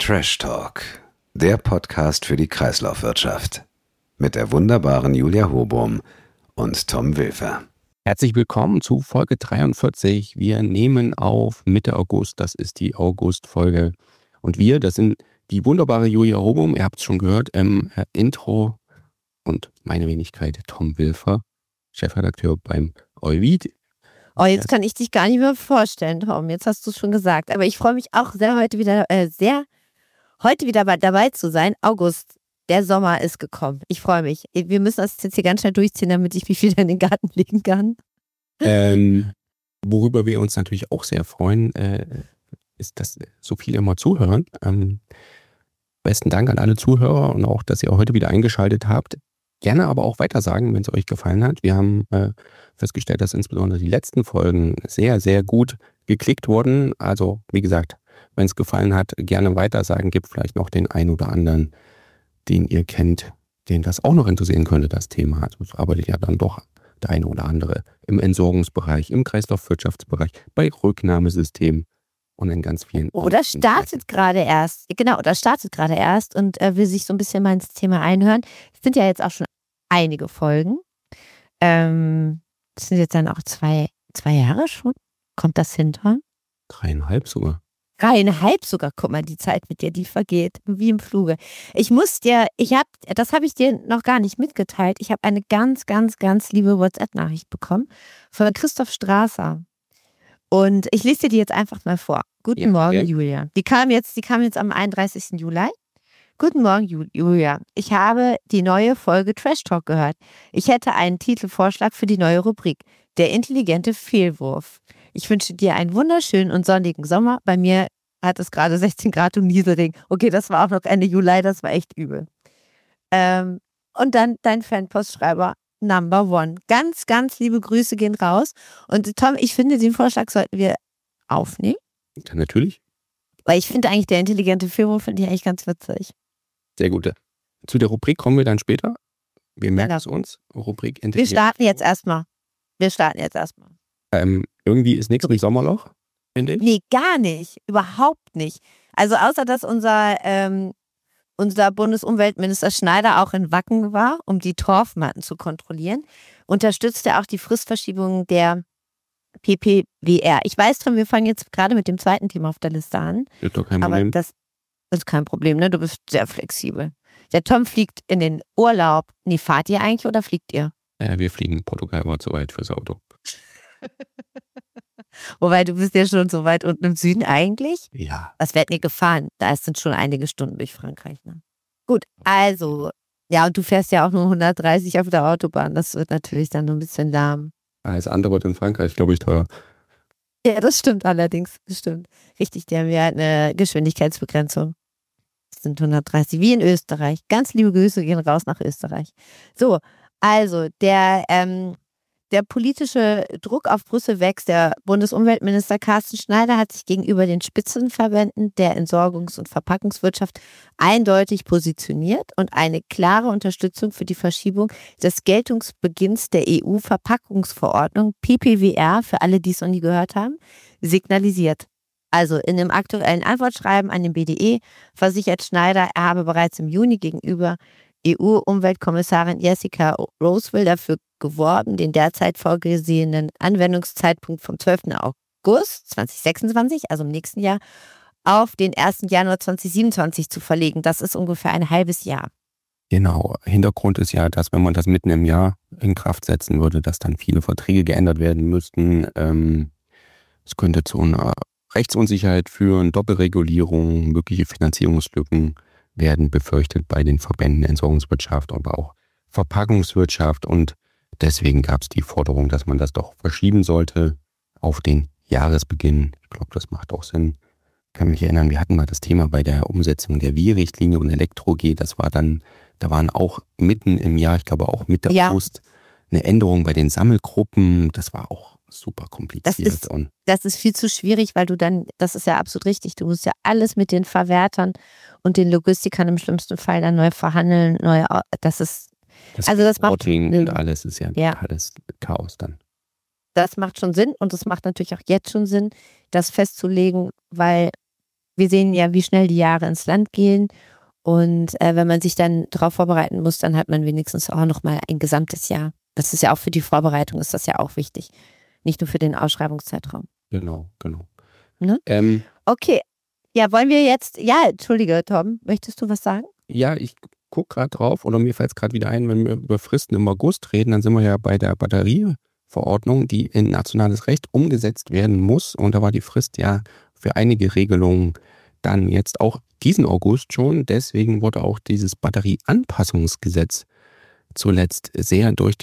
Trash Talk, der Podcast für die Kreislaufwirtschaft. Mit der wunderbaren Julia Hobum und Tom Wilfer. Herzlich willkommen zu Folge 43. Wir nehmen auf Mitte August, das ist die August-Folge. Und wir, das sind die wunderbare Julia Hobum, ihr habt es schon gehört im Intro. Und meine Wenigkeit Tom Wilfer, Chefredakteur beim Euvid. Oh, jetzt kann ich dich gar nicht mehr vorstellen, Tom. Jetzt hast du es schon gesagt. Aber ich freue mich auch sehr, heute wieder dabei zu sein. August, der Sommer ist gekommen. Ich freue mich. Wir müssen das jetzt hier ganz schnell durchziehen, damit ich mich wieder in den Garten legen kann. Worüber wir uns natürlich auch sehr freuen, ist, dass so viele immer zuhören. Besten Dank an alle Zuhörer und auch, dass ihr heute wieder eingeschaltet habt. Gerne aber auch weitersagen, wenn es euch gefallen hat. Wir haben festgestellt, dass insbesondere die letzten Folgen sehr, sehr gut geklickt wurden. Also wie gesagt, wenn es gefallen hat, gerne weitersagen. Gibt vielleicht noch den einen oder anderen, den ihr kennt, den das auch noch interessieren könnte, das Thema. Also es arbeitet ja dann doch der eine oder andere im Entsorgungsbereich, im Kreislaufwirtschaftsbereich, bei Rücknahmesystemen und in ganz vielen. Oder startet gerade erst. Genau, oder startet gerade erst und will sich so ein bisschen mal ins Thema einhören. Es sind ja jetzt auch schon einige Folgen. Das sind jetzt dann auch zwei Jahre schon. Kommt das hin, Tom? 3,5 sogar. 3,5 sogar. Guck mal, die Zeit mit dir, die vergeht wie im Fluge. Das habe ich dir noch gar nicht mitgeteilt. Ich habe eine ganz, ganz, ganz liebe WhatsApp-Nachricht bekommen von Christoph Strasser. Und ich lese dir die jetzt einfach mal vor. Guten Morgen, Julia. Die kam jetzt am 31. Juli. Guten Morgen, Julia. Ich habe die neue Folge Trash Talk gehört. Ich hätte einen Titelvorschlag für die neue Rubrik. Der intelligente Fehlwurf. Ich wünsche dir einen wunderschönen und sonnigen Sommer. Bei mir hat es gerade 16 Grad und Nieseling. Okay, das war auch noch Ende Juli, das war echt übel. Und dann dein Fanpostschreiber Number One. Ganz, ganz liebe Grüße gehen raus. Und Tom, ich finde, den Vorschlag sollten wir aufnehmen. Ja, natürlich. Weil ich finde eigentlich, der intelligente Fehlwurf finde ich eigentlich ganz witzig. Sehr gut. Zu der Rubrik kommen wir dann später. Wir merken es uns. Rubrik Wir starten jetzt erstmal. Irgendwie ist nichts mit Sommerloch, finde ich. Nee, gar nicht. Überhaupt nicht. Also außer, dass unser Bundesumweltminister Schneider auch in Wacken war, um die Torfmatten zu kontrollieren, unterstützt er auch die Fristverschiebung der PPWR. Ich weiß, Tom, wir fangen jetzt gerade mit dem zweiten Thema auf der Liste an. Ist doch kein Problem. Aber das ist kein Problem, ne? Du bist sehr flexibel. Der Tom fliegt in den Urlaub. Nee, fahrt ihr eigentlich oder fliegt ihr? Wir fliegen. Portugal war zu weit fürs Auto. Wobei, du bist ja schon so weit unten im Süden eigentlich. Ja. Was werdet ihr gefahren? Da sind schon einige Stunden durch Frankreich. Ne? Gut, also, ja, und du fährst ja auch nur 130 auf der Autobahn. Das wird natürlich dann nur ein bisschen lahm. Alles andere wird in Frankreich, glaube ich, teuer. Ja, das stimmt allerdings. Das stimmt. Richtig, die haben ja eine Geschwindigkeitsbegrenzung. Das sind 130, wie in Österreich. Ganz liebe Grüße gehen raus nach Österreich. So, also, der politische Druck auf Brüssel wächst. Der Bundesumweltminister Carsten Schneider hat sich gegenüber den Spitzenverbänden der Entsorgungs- und Verpackungswirtschaft eindeutig positioniert und eine klare Unterstützung für die Verschiebung des Geltungsbeginns der EU-Verpackungsverordnung PPWR, für alle, die es noch nie gehört haben, signalisiert. Also in dem aktuellen Antwortschreiben an den BDE versichert Schneider, er habe bereits im Juni gegenüber EU-Umweltkommissarin Jessica Roswell dafür geworben, den derzeit vorgesehenen Anwendungszeitpunkt vom 12. August 2026, also im nächsten Jahr, auf den 1. Januar 2027 zu verlegen. Das ist ungefähr ein halbes Jahr. Genau. Hintergrund ist ja, dass wenn man das mitten im Jahr in Kraft setzen würde, dass dann viele Verträge geändert werden müssten. Es könnte zu einer Rechtsunsicherheit führen, Doppelregulierung, mögliche Finanzierungslücken werden befürchtet bei den Verbänden der Entsorgungswirtschaft, aber auch Verpackungswirtschaft. Und deswegen gab es die Forderung, dass man das doch verschieben sollte auf den Jahresbeginn. Ich glaube, das macht auch Sinn. Ich kann mich erinnern, wir hatten mal das Thema bei der Umsetzung der WIE-Richtlinie und Elektro-G. Das war dann, da waren auch mitten im Jahr, ich glaube auch Mitte August, eine Änderung bei den Sammelgruppen. Das war auch super kompliziert. Das ist viel zu schwierig, weil du dann, das ist ja absolut richtig, du musst ja alles mit den Verwertern und den Logistikern im schlimmsten Fall dann neu verhandeln. Das macht und alles ist ja alles Chaos dann. Das macht schon Sinn und es macht natürlich auch jetzt schon Sinn, das festzulegen, weil wir sehen ja, wie schnell die Jahre ins Land gehen. Und wenn man sich dann darauf vorbereiten muss, dann hat man wenigstens auch nochmal ein gesamtes Jahr. Das ist ja auch für die Vorbereitung, ist das ja auch wichtig. Nicht nur für den Ausschreibungszeitraum. Genau. Ne? Okay. Ja, wollen wir jetzt, ja, entschuldige, Tom, möchtest du was sagen? Ja, ich gucke gerade drauf, oder mir fällt es gerade wieder ein, wenn wir über Fristen im August reden, dann sind wir ja bei der Batterieverordnung, die in nationales Recht umgesetzt werden muss. Und da war die Frist ja für einige Regelungen dann jetzt auch diesen August schon. Deswegen wurde auch dieses Batterieanpassungsgesetz zuletzt sehr durch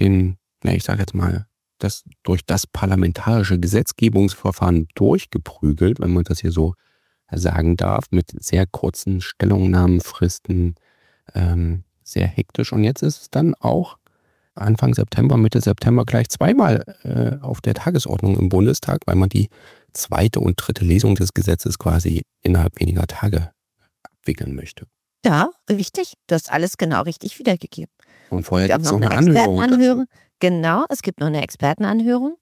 durch das parlamentarische Gesetzgebungsverfahren durchgeprügelt, wenn man das hier so sagen darf, mit sehr kurzen Stellungnahmenfristen, sehr hektisch. Und jetzt ist es dann auch Anfang September, Mitte September gleich zweimal auf der Tagesordnung im Bundestag, weil man die zweite und dritte Lesung des Gesetzes quasi innerhalb weniger Tage abwickeln möchte. Ja, richtig. Du hast alles genau richtig wiedergegeben. Und vorher Es gibt gibt es noch noch eine eine Anhörung. Expertenanhörung. Genau, es gibt noch eine Expertenanhörung.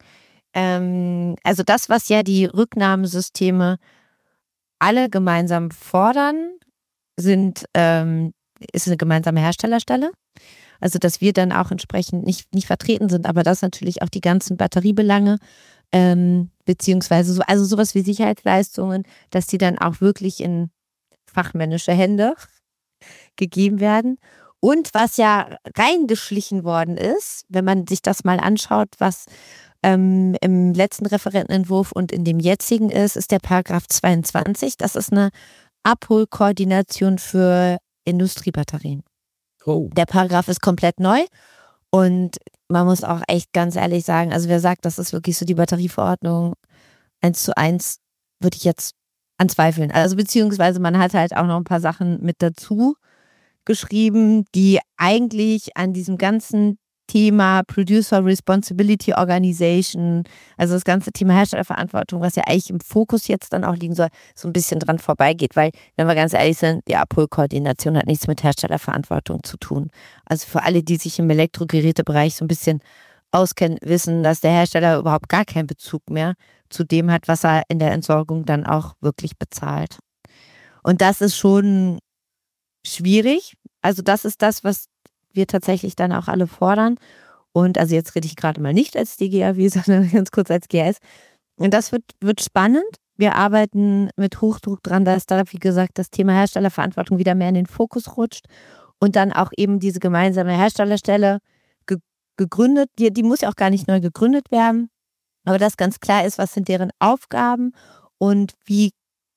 Also das, was ja die Rücknahmesysteme alle gemeinsam fordern, ist eine gemeinsame Herstellerstelle. Also dass wir dann auch entsprechend nicht vertreten sind, aber dass natürlich auch die ganzen Batteriebelange beziehungsweise sowas wie Sicherheitsleistungen, dass die dann auch wirklich in fachmännische Hände gegeben werden. Und was ja reingeschlichen worden ist, wenn man sich das mal anschaut, was im letzten Referentenentwurf und in dem jetzigen ist der Paragraph 22. Das ist eine Abholkoordination für Industriebatterien. Oh. Der Paragraph ist komplett neu und man muss auch echt ganz ehrlich sagen, also wer sagt, das ist wirklich so die Batterieverordnung 1:1, würde ich jetzt anzweifeln. Also beziehungsweise man hat halt auch noch ein paar Sachen mit dazu geschrieben, die eigentlich an diesem ganzen Thema Producer Responsibility Organization, also das ganze Thema Herstellerverantwortung, was ja eigentlich im Fokus jetzt dann auch liegen soll, so ein bisschen dran vorbeigeht, weil, wenn wir ganz ehrlich sind, die Abholkoordination hat nichts mit Herstellerverantwortung zu tun. Also für alle, die sich im Elektrogerätebereich so ein bisschen auskennen, wissen, dass der Hersteller überhaupt gar keinen Bezug mehr zu dem hat, was er in der Entsorgung dann auch wirklich bezahlt. Und das ist schon schwierig. Also das ist das, was wir tatsächlich dann auch alle fordern. Und also jetzt rede ich gerade mal nicht als DGAW, sondern ganz kurz als GS. Und das wird spannend. Wir arbeiten mit Hochdruck dran, dass da, wie gesagt, das Thema Herstellerverantwortung wieder mehr in den Fokus rutscht und dann auch eben diese gemeinsame Herstellerstelle gegründet, die muss ja auch gar nicht neu gegründet werden, aber dass ganz klar ist, was sind deren Aufgaben und wie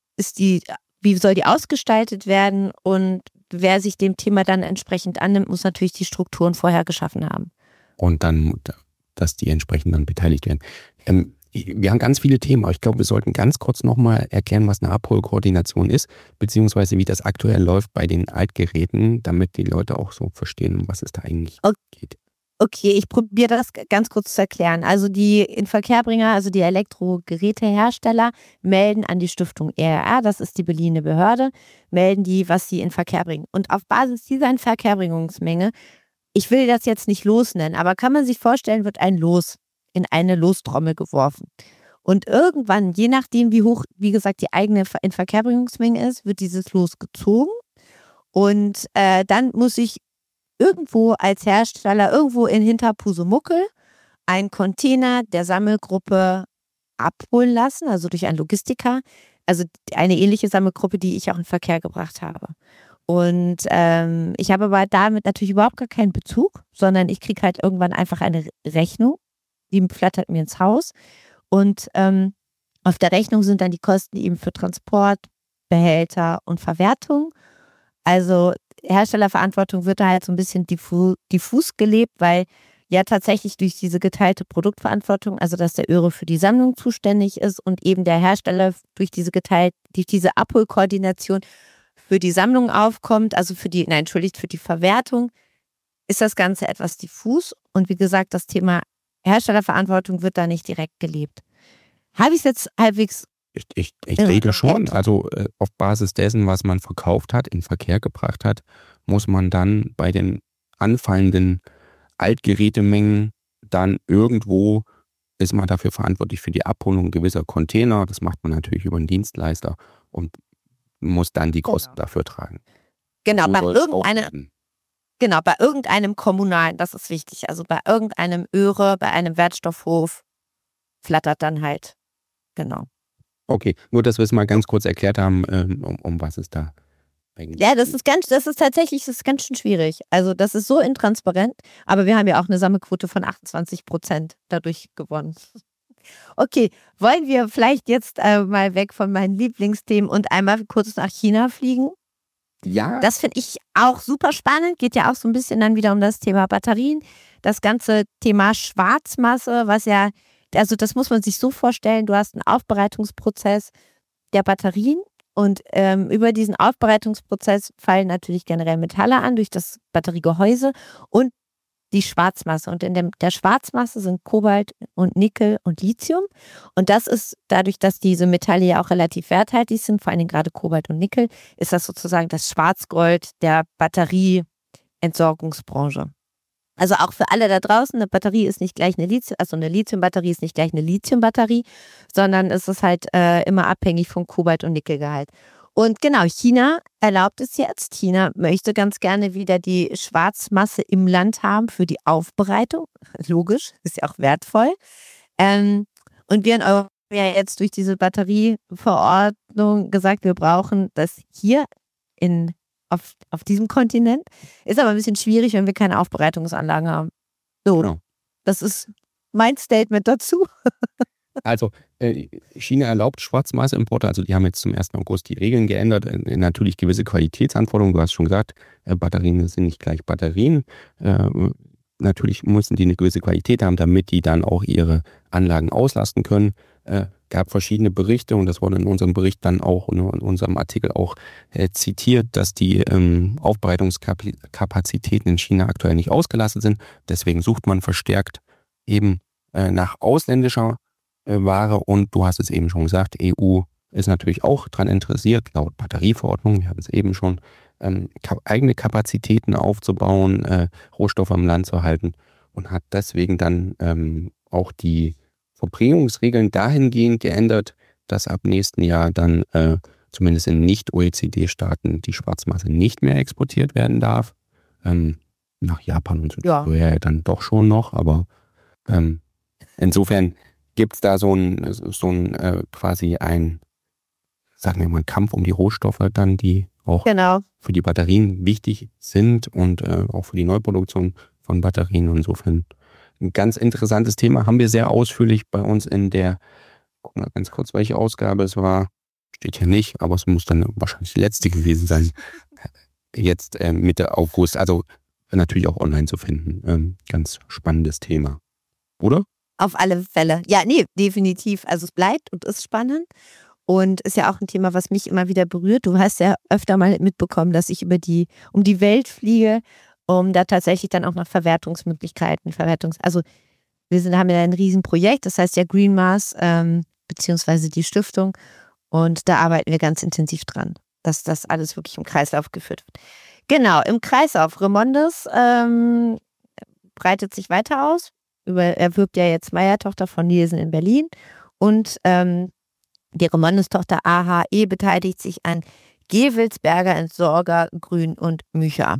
soll die ausgestaltet werden, und wer sich dem Thema dann entsprechend annimmt, muss natürlich die Strukturen vorher geschaffen haben. Und dann, dass die entsprechend dann beteiligt werden. Wir haben ganz viele Themen, aber ich glaube, wir sollten ganz kurz nochmal erklären, was eine Abholkoordination ist, beziehungsweise wie das aktuell läuft bei den Altgeräten, damit die Leute auch so verstehen, um was es da eigentlich geht. Okay, ich probiere das ganz kurz zu erklären. Also die Inverkehrbringer, also die Elektrogerätehersteller, melden an die Stiftung ERR, das ist die Berliner Behörde, melden die, was sie in Verkehr bringen. Und auf Basis dieser Inverkehrbringungsmenge, ich will das jetzt nicht Los nennen, aber kann man sich vorstellen, wird ein Los in eine Lostrommel geworfen. Und irgendwann, je nachdem wie hoch, wie gesagt, die eigene Inverkehrbringungsmenge ist, wird dieses Los gezogen. Und dann muss ich irgendwo als Hersteller, irgendwo in Hinterpusemuckel, einen Container der Sammelgruppe abholen lassen, also durch einen Logistiker. Also eine ähnliche Sammelgruppe, die ich auch in Verkehr gebracht habe. Und ich habe aber damit natürlich überhaupt gar keinen Bezug, sondern ich kriege halt irgendwann einfach eine Rechnung, die flattert mir ins Haus. Und auf der Rechnung sind dann die Kosten eben für Transport, Behälter und Verwertung. Also Herstellerverantwortung wird da halt so ein bisschen diffus gelebt, weil ja tatsächlich durch diese geteilte Produktverantwortung, also dass der ÖRE für die Sammlung zuständig ist und eben der Hersteller durch diese Abholkoordination für die Sammlung aufkommt, also für die Verwertung, ist das Ganze etwas diffus. Und wie gesagt, das Thema Herstellerverantwortung wird da nicht direkt gelebt. Habe ich es jetzt halbwegs... Ich denke schon. Also auf Basis dessen, was man verkauft hat, in Verkehr gebracht hat, muss man dann bei den anfallenden Altgerätemengen dann irgendwo, ist man dafür verantwortlich für die Abholung gewisser Container. Das macht man natürlich über einen Dienstleister. Und muss dann die Kosten dafür tragen. Genau, So bei soll es auch werden. bei irgendeinem kommunalen, das ist wichtig, also bei irgendeinem ÖRE, bei einem Wertstoffhof flattert dann halt, genau. Okay, nur dass wir es mal ganz kurz erklärt haben, um was es da eigentlich Ja, das ist tatsächlich ganz schön schwierig. Also das ist so intransparent, aber wir haben ja auch eine Sammelquote von 28% dadurch gewonnen. Okay, wollen wir vielleicht jetzt mal weg von meinen Lieblingsthemen und einmal kurz nach China fliegen? Ja. Das finde ich auch super spannend, geht ja auch so ein bisschen dann wieder um das Thema Batterien. Das ganze Thema Schwarzmasse, was ja, also das muss man sich so vorstellen, du hast einen Aufbereitungsprozess der Batterien und über diesen Aufbereitungsprozess fallen natürlich generell Metalle an durch das Batteriegehäuse und die Schwarzmasse. Und in der Schwarzmasse sind Kobalt und Nickel und Lithium. Und das ist dadurch, dass diese Metalle ja auch relativ werthaltig sind, vor allem gerade Kobalt und Nickel, ist das sozusagen das Schwarzgold der Batterieentsorgungsbranche. Also auch für alle da draußen, eine Batterie ist nicht gleich eine Lithiumbatterie ist nicht gleich eine Lithiumbatterie, sondern es ist halt immer abhängig vom Kobalt- und Nickelgehalt. Und genau, China erlaubt es jetzt. China möchte ganz gerne wieder die Schwarzmasse im Land haben für die Aufbereitung. Logisch, ist ja auch wertvoll. Und wir in Europa haben ja jetzt durch diese Batterieverordnung gesagt, wir brauchen das hier auf diesem Kontinent. Ist aber ein bisschen schwierig, wenn wir keine Aufbereitungsanlagen haben. So, Genau. Das ist mein Statement dazu. Also China erlaubt Schwarzmasseimporte, also die haben jetzt zum 1. August die Regeln geändert, natürlich gewisse Qualitätsanforderungen, du hast schon gesagt, Batterien sind nicht gleich Batterien, natürlich müssen die eine gewisse Qualität haben, damit die dann auch ihre Anlagen auslasten können. Gab verschiedene Berichte und das wurde in unserem Bericht dann auch, in unserem Artikel auch zitiert, dass die Aufbereitungskapazitäten in China aktuell nicht ausgelastet sind. Deswegen sucht man verstärkt eben nach ausländischer Ware und du hast es eben schon gesagt, EU ist natürlich auch daran interessiert, laut Batterieverordnung, wir haben es eben schon, eigene Kapazitäten aufzubauen, Rohstoffe am Land zu halten und hat deswegen dann auch die Verbringungsregeln dahingehend geändert, dass ab nächsten Jahr dann zumindest in Nicht-OECD-Staaten die Schwarzmasse nicht mehr exportiert werden darf. Nach Japan und Südkorea ja dann doch schon noch, aber insofern gibt es da so ein quasi sagen wir mal, einen Kampf um die Rohstoffe dann, die auch für die Batterien wichtig sind und auch für die Neuproduktion von Batterien. Und insofern ein ganz interessantes Thema, haben wir sehr ausführlich bei uns in der, guck mal ganz kurz, welche Ausgabe es war, steht hier nicht, aber es muss dann wahrscheinlich die letzte gewesen sein, jetzt Mitte August, also natürlich auch online zu finden. Ganz spannendes Thema, oder? Auf alle Fälle. Ja, nee, definitiv. Also es bleibt und ist spannend und ist ja auch ein Thema, was mich immer wieder berührt. Du hast ja öfter mal mitbekommen, dass ich um die Welt fliege, um da tatsächlich dann auch nach Verwertungsmöglichkeiten, also haben ja ein Riesenprojekt, das heißt ja Green Mars, beziehungsweise die Stiftung und da arbeiten wir ganz intensiv dran, dass das alles wirklich im Kreislauf geführt wird. Genau, im Kreislauf. Remondes breitet sich weiter aus. Er wirbt ja jetzt Meyer-Tochter von Nielsen in Berlin und die Remondes-Tochter AHE beteiligt sich an Gewelsberger Entsorger, Grün und Mücher.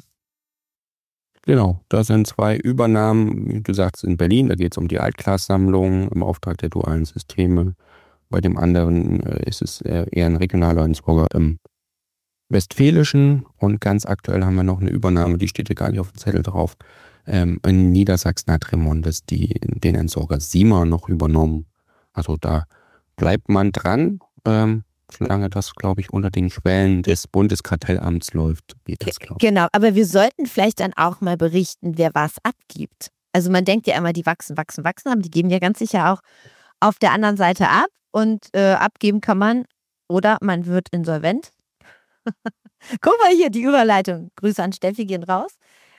Genau, das sind 2 Übernahmen, wie du sagst, in Berlin, da geht es um die Altglassammlung im Auftrag der dualen Systeme. Bei dem anderen ist es eher ein regionaler Entsorger im Westfälischen und ganz aktuell haben wir noch eine Übernahme, die steht hier gar nicht auf dem Zettel drauf. In Niedersachsen hat Remondes den Entsorger Sima noch übernommen. Also da bleibt man dran. Solange das, glaube ich, unter den Schwellen des Bundeskartellamts läuft, geht das, glaube ich. Genau, aber wir sollten vielleicht dann auch mal berichten, wer was abgibt. Also man denkt ja immer, die wachsen, aber die geben ja ganz sicher auch auf der anderen Seite ab und abgeben kann man oder man wird insolvent. Guck mal hier, die Überleitung. Grüße an Steffi gehen raus.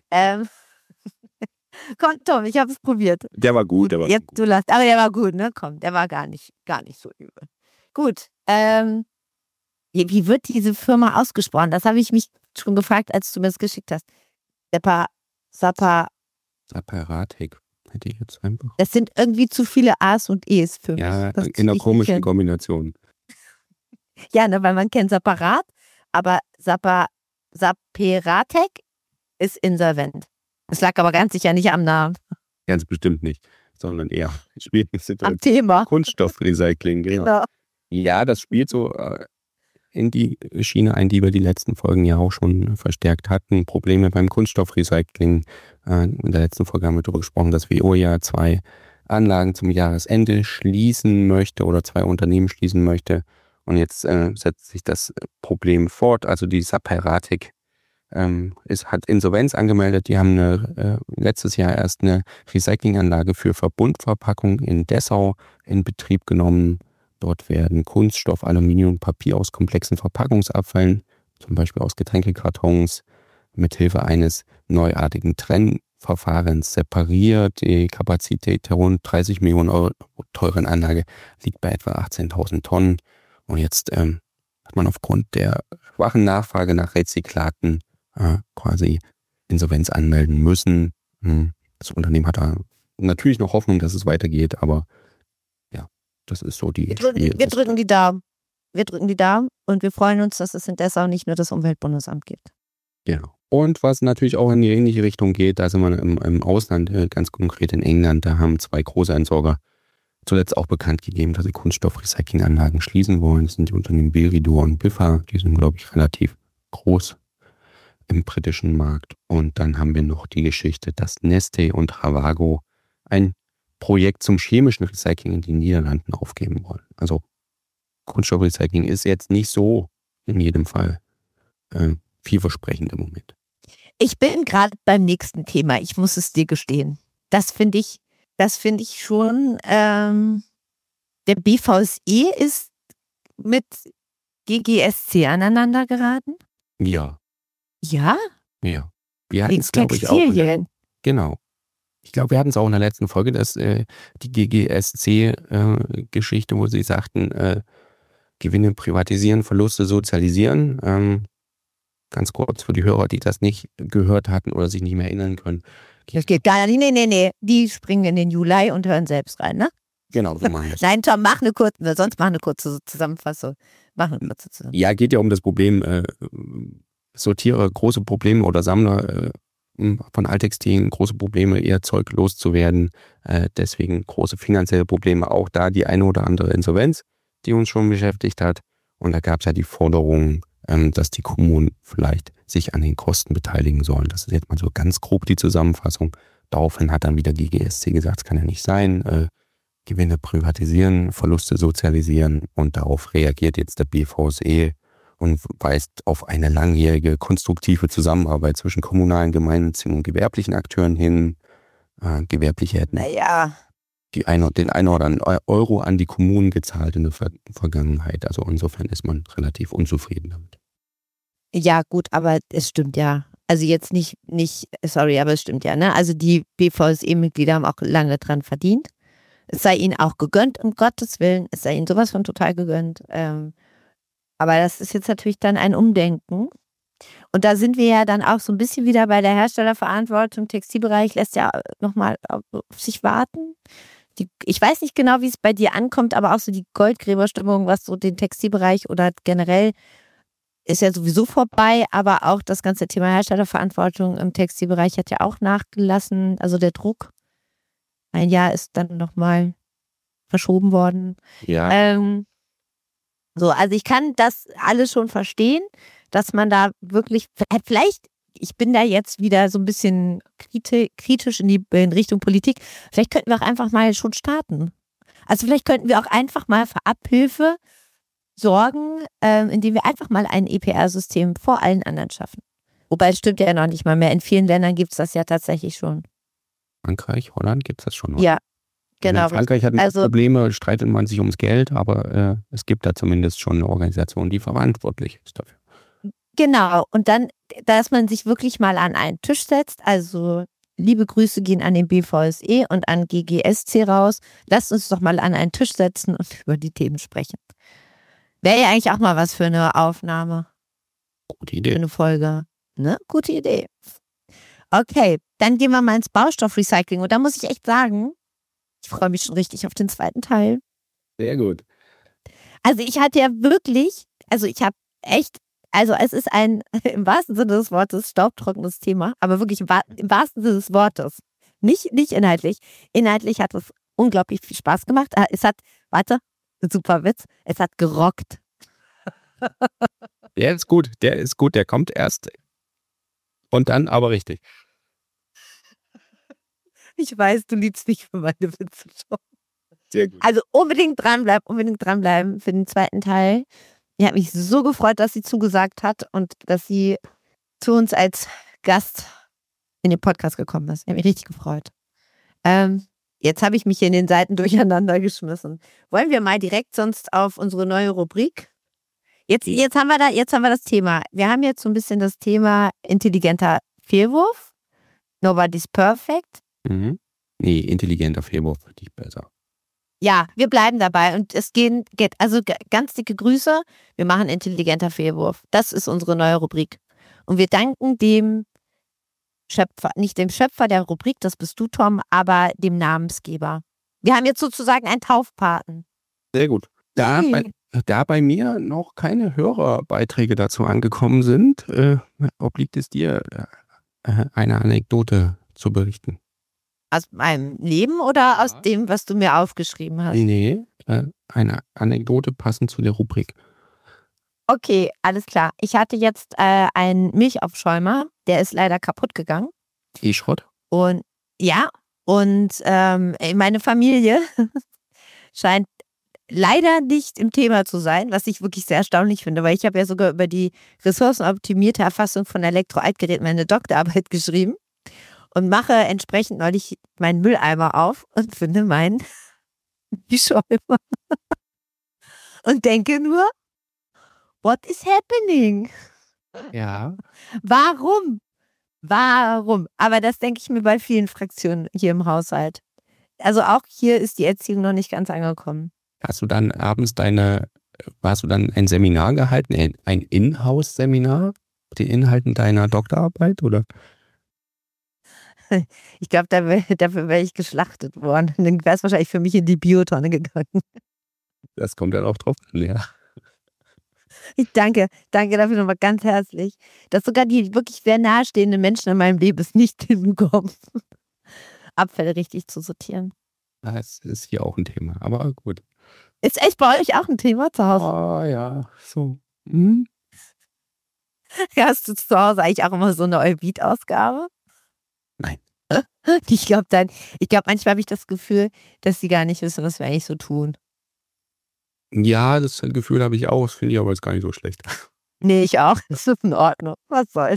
Komm, Tom, ich habe es probiert. Der war gut, aber der war gut, ne? Komm, der war gar nicht so übel. Gut. Wie wird diese Firma ausgesprochen? Das habe ich mich schon gefragt, als du mir das geschickt hast. Saperatik hätte ich jetzt einfach. Das sind irgendwie zu viele A's und E's für mich. Ja, in einer komischen Kombination. Ja, ne, weil man kennt Separat, aber Saperatek ist insolvent. Es lag aber ganz sicher nicht am Namen. Ganz bestimmt nicht, sondern eher am Thema. Kunststoffrecycling. Genau. Ja, das spielt so in die Schiene ein, die wir die letzten Folgen ja auch schon verstärkt hatten. Probleme beim Kunststoffrecycling. In der letzten Folge haben wir darüber gesprochen, dass Veolia 2 Anlagen zum Jahresende schließen möchte oder 2 Unternehmen schließen möchte. Und jetzt setzt sich das Problem fort. Also die Saperatek hat Insolvenz angemeldet. Die haben letztes Jahr erst eine Recyclinganlage für Verbundverpackung in Dessau in Betrieb genommen. Dort werden Kunststoff, Aluminium, Papier aus komplexen Verpackungsabfällen, zum Beispiel aus Getränkekartons, mithilfe eines neuartigen Trennverfahrens separiert. Die Kapazität der rund 30 Millionen Euro teuren Anlage liegt bei etwa 18.000 Tonnen. Und jetzt hat man aufgrund der schwachen Nachfrage nach Rezyklaten quasi Insolvenz anmelden müssen. Das Unternehmen hat da natürlich noch Hoffnung, dass es weitergeht, aber ja, das ist so die... Wir drücken die Daumen. Wir drücken die Daumen und wir freuen uns, dass es in Dessau nicht nur das Umweltbundesamt gibt. Genau. Und was natürlich auch in die ähnliche Richtung geht, da sind wir im Ausland, ganz konkret in England, da haben 2 große Entsorger zuletzt auch bekannt gegeben, dass sie Kunststoffrecyclinganlagen schließen wollen. Das sind die Unternehmen Viridor und Biffa, die sind, glaube ich, relativ groß im britischen Markt. Und dann haben wir noch die Geschichte, dass Neste und Ravago ein Projekt zum chemischen Recycling in den Niederlanden aufgeben wollen. Also Kunststoffrecycling ist jetzt nicht so in jedem Fall vielversprechend im Moment. Ich bin gerade beim nächsten Thema. Ich muss es dir gestehen. Das finde ich schon. Der BVSE ist mit GGSC aneinander geraten. Ja. Ja? Ja. Wir hatten es, glaube ich, auch. Genau. Ich glaube, wir hatten es auch in der letzten Folge, dass die GGSC-Geschichte, wo sie sagten, Gewinne privatisieren, Verluste sozialisieren. Ganz kurz für die Hörer, die das nicht gehört hatten oder sich nicht mehr erinnern können. Das geht gar nicht. Nee. Die springen in den Juli und hören selbst rein, ne? Genau, so machen wir es. Nein, Tom, mach eine kurze Zusammenfassung. Ja, geht ja um das Problem, Sortierer, große Probleme oder Sammler von Alttextilien, große Probleme, eher Zeug loszuwerden. Deswegen große finanzielle Probleme. Auch da die eine oder andere Insolvenz, die uns schon beschäftigt hat. Und da gab es ja die Forderung, dass die Kommunen vielleicht sich an den Kosten beteiligen sollen. Das ist jetzt mal so ganz grob die Zusammenfassung. Daraufhin hat dann wieder die GGSC gesagt, es kann ja nicht sein. Gewinne privatisieren, Verluste sozialisieren. Und darauf reagiert jetzt der BVSE und weist auf eine langjährige konstruktive Zusammenarbeit zwischen kommunalen, gemeinnützigen und gewerblichen Akteuren hin. Gewerbliche hätten den einen oder anderen Euro an die Kommunen gezahlt in der Vergangenheit. Also insofern ist man relativ unzufrieden damit. Ja, gut, aber es stimmt ja. Also jetzt nicht, sorry, aber es stimmt ja, ne? Also die BVSE-Mitglieder haben auch lange dran verdient. Es sei ihnen auch gegönnt, um Gottes Willen. Es sei ihnen sowas von total gegönnt. Aber das ist jetzt natürlich dann ein Umdenken. Und da sind wir ja dann auch so ein bisschen wieder bei der Herstellerverantwortung. Textilbereich lässt ja nochmal auf sich warten. Ich weiß nicht genau, wie es bei dir ankommt, aber auch so die Goldgräberstimmung, was so den Textilbereich oder generell ist ja sowieso vorbei, aber auch das ganze Thema Herstellerverantwortung im Textilbereich hat ja auch nachgelassen. Also der Druck, ein Jahr ist dann nochmal verschoben worden. Ja. Also ich kann das alles schon verstehen, dass man da wirklich, vielleicht, ich bin da jetzt wieder so ein bisschen kritisch in Richtung Politik, vielleicht könnten wir auch einfach mal schon starten. Also vielleicht könnten wir auch einfach mal für Abhilfe sorgen, indem wir einfach mal ein EPR-System vor allen anderen schaffen. Wobei, es stimmt ja noch nicht mal mehr. In vielen Ländern gibt es das ja tatsächlich schon. Frankreich, Holland gibt es das schon. Oder? Ja, genau. In Frankreich hat man Probleme, streitet man sich ums Geld, aber es gibt da zumindest schon eine Organisation, die verantwortlich ist dafür. Genau. Und dann, dass man sich wirklich mal an einen Tisch setzt, also liebe Grüße gehen an den BVSE und an GGSC raus. Lasst uns doch mal an einen Tisch setzen und über die Themen sprechen. Wäre ja eigentlich auch mal was für eine Aufnahme. Gute Idee. Für eine Folge. Ne? Gute Idee. Okay, dann gehen wir mal ins Baustoffrecycling. Und da muss ich echt sagen, ich freue mich schon richtig auf den zweiten Teil. Sehr gut. Also ich hatte ja wirklich, ich habe echt Also es ist ein, im wahrsten Sinne des Wortes, staubtrockenes Thema, aber wirklich im wahrsten Sinne des Wortes. Nicht inhaltlich. Inhaltlich hat es unglaublich viel Spaß gemacht. Es hat, warte, super Witz, es hat gerockt. Der ist gut, der kommt erst und dann aber richtig. Ich weiß, du liebst mich für meine Witze schon. Sehr gut. Also unbedingt dranbleiben für den zweiten Teil. Ich habe mich so gefreut, dass sie zugesagt hat und dass sie zu uns als Gast in den Podcast gekommen ist. Ich habe mich richtig gefreut. Jetzt habe ich mich hier in den Seiten durcheinander geschmissen. Wollen wir mal direkt sonst auf unsere neue Rubrik? Jetzt haben wir das Thema. Wir haben jetzt so ein bisschen das Thema intelligenter Fehlwurf. Nobody's perfect. Mhm. Nee, intelligenter Fehlwurf finde ich besser. Ja, wir bleiben dabei und es geht also ganz dicke Grüße. Wir machen intelligenter Fehlwurf. Das ist unsere neue Rubrik. Und wir danken dem Schöpfer, nicht dem Schöpfer der Rubrik, das bist du, Tom, aber dem Namensgeber. Wir haben jetzt sozusagen einen Taufpaten. Sehr gut. Da bei mir noch keine Hörerbeiträge dazu angekommen sind, obliegt es dir, eine Anekdote zu berichten. Aus meinem Leben oder aus dem, was du mir aufgeschrieben hast? Nee, eine Anekdote passend zu der Rubrik. Okay, alles klar. Ich hatte jetzt einen Milchaufschäumer, der ist leider kaputt gegangen. E-Schrott? Und ja, und meine Familie scheint leider nicht im Thema zu sein, was ich wirklich sehr erstaunlich finde, weil ich habe ja sogar über die ressourcenoptimierte Erfassung von Elektroaltgeräten meine Doktorarbeit geschrieben und mache entsprechend neulich meinen Mülleimer auf und finde meinen Milchschäumer und denke nur, what is happening? Ja. Warum? Aber das denke ich mir bei vielen Fraktionen hier im Haushalt. Also auch hier ist die Erziehung noch nicht ganz angekommen. Hast du dann abends warst du dann ein Seminar gehalten, ein Inhouse-Seminar, den Inhalten deiner Doktorarbeit, oder? Ich glaube, dafür wäre ich geschlachtet worden. Dann wäre es wahrscheinlich für mich in die Biotonne gegangen. Das kommt dann auch drauf an, ja. Ich danke dafür nochmal ganz herzlich, dass sogar die wirklich sehr nahestehenden Menschen in meinem Leben es nicht hinbekommen, Abfälle richtig zu sortieren. Das ist hier auch ein Thema, aber gut. Ist echt bei euch auch ein Thema zu Hause? Oh ja, so. Hm? Hast du zu Hause eigentlich auch immer so eine Euvid-Ausgabe? Nein. Ich glaube, manchmal habe ich das Gefühl, dass sie gar nicht wissen, was wir eigentlich so tun. Ja, das Gefühl habe ich auch. Das finde ich aber jetzt gar nicht so schlecht. Nee, ich auch. Das ist in Ordnung. Was soll's.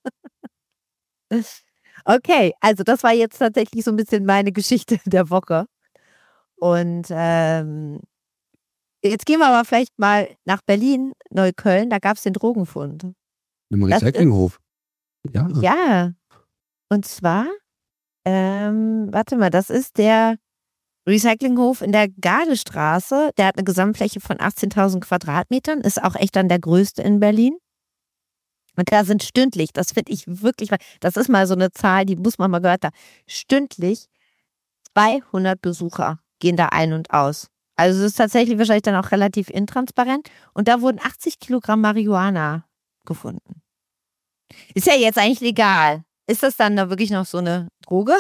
Okay, also das war jetzt tatsächlich so ein bisschen meine Geschichte der Woche. Und jetzt gehen wir aber vielleicht mal nach Berlin, Neukölln. Da gab es den Drogenfund. Im Recyclinghof. Ja. Ja. Und zwar, warte mal, das ist der Recyclinghof in der Gardestraße. Der hat eine Gesamtfläche von 18.000 Quadratmetern. Ist auch echt dann der größte in Berlin. Und da sind stündlich, das finde ich wirklich, das ist mal so eine Zahl, die muss man mal gehört haben, stündlich 200 Besucher gehen da ein und aus. Also es ist tatsächlich wahrscheinlich dann auch relativ intransparent. Und da wurden 80 Kilogramm Marihuana gefunden. Ist ja jetzt eigentlich legal. Ist das dann da wirklich noch so eine Droge?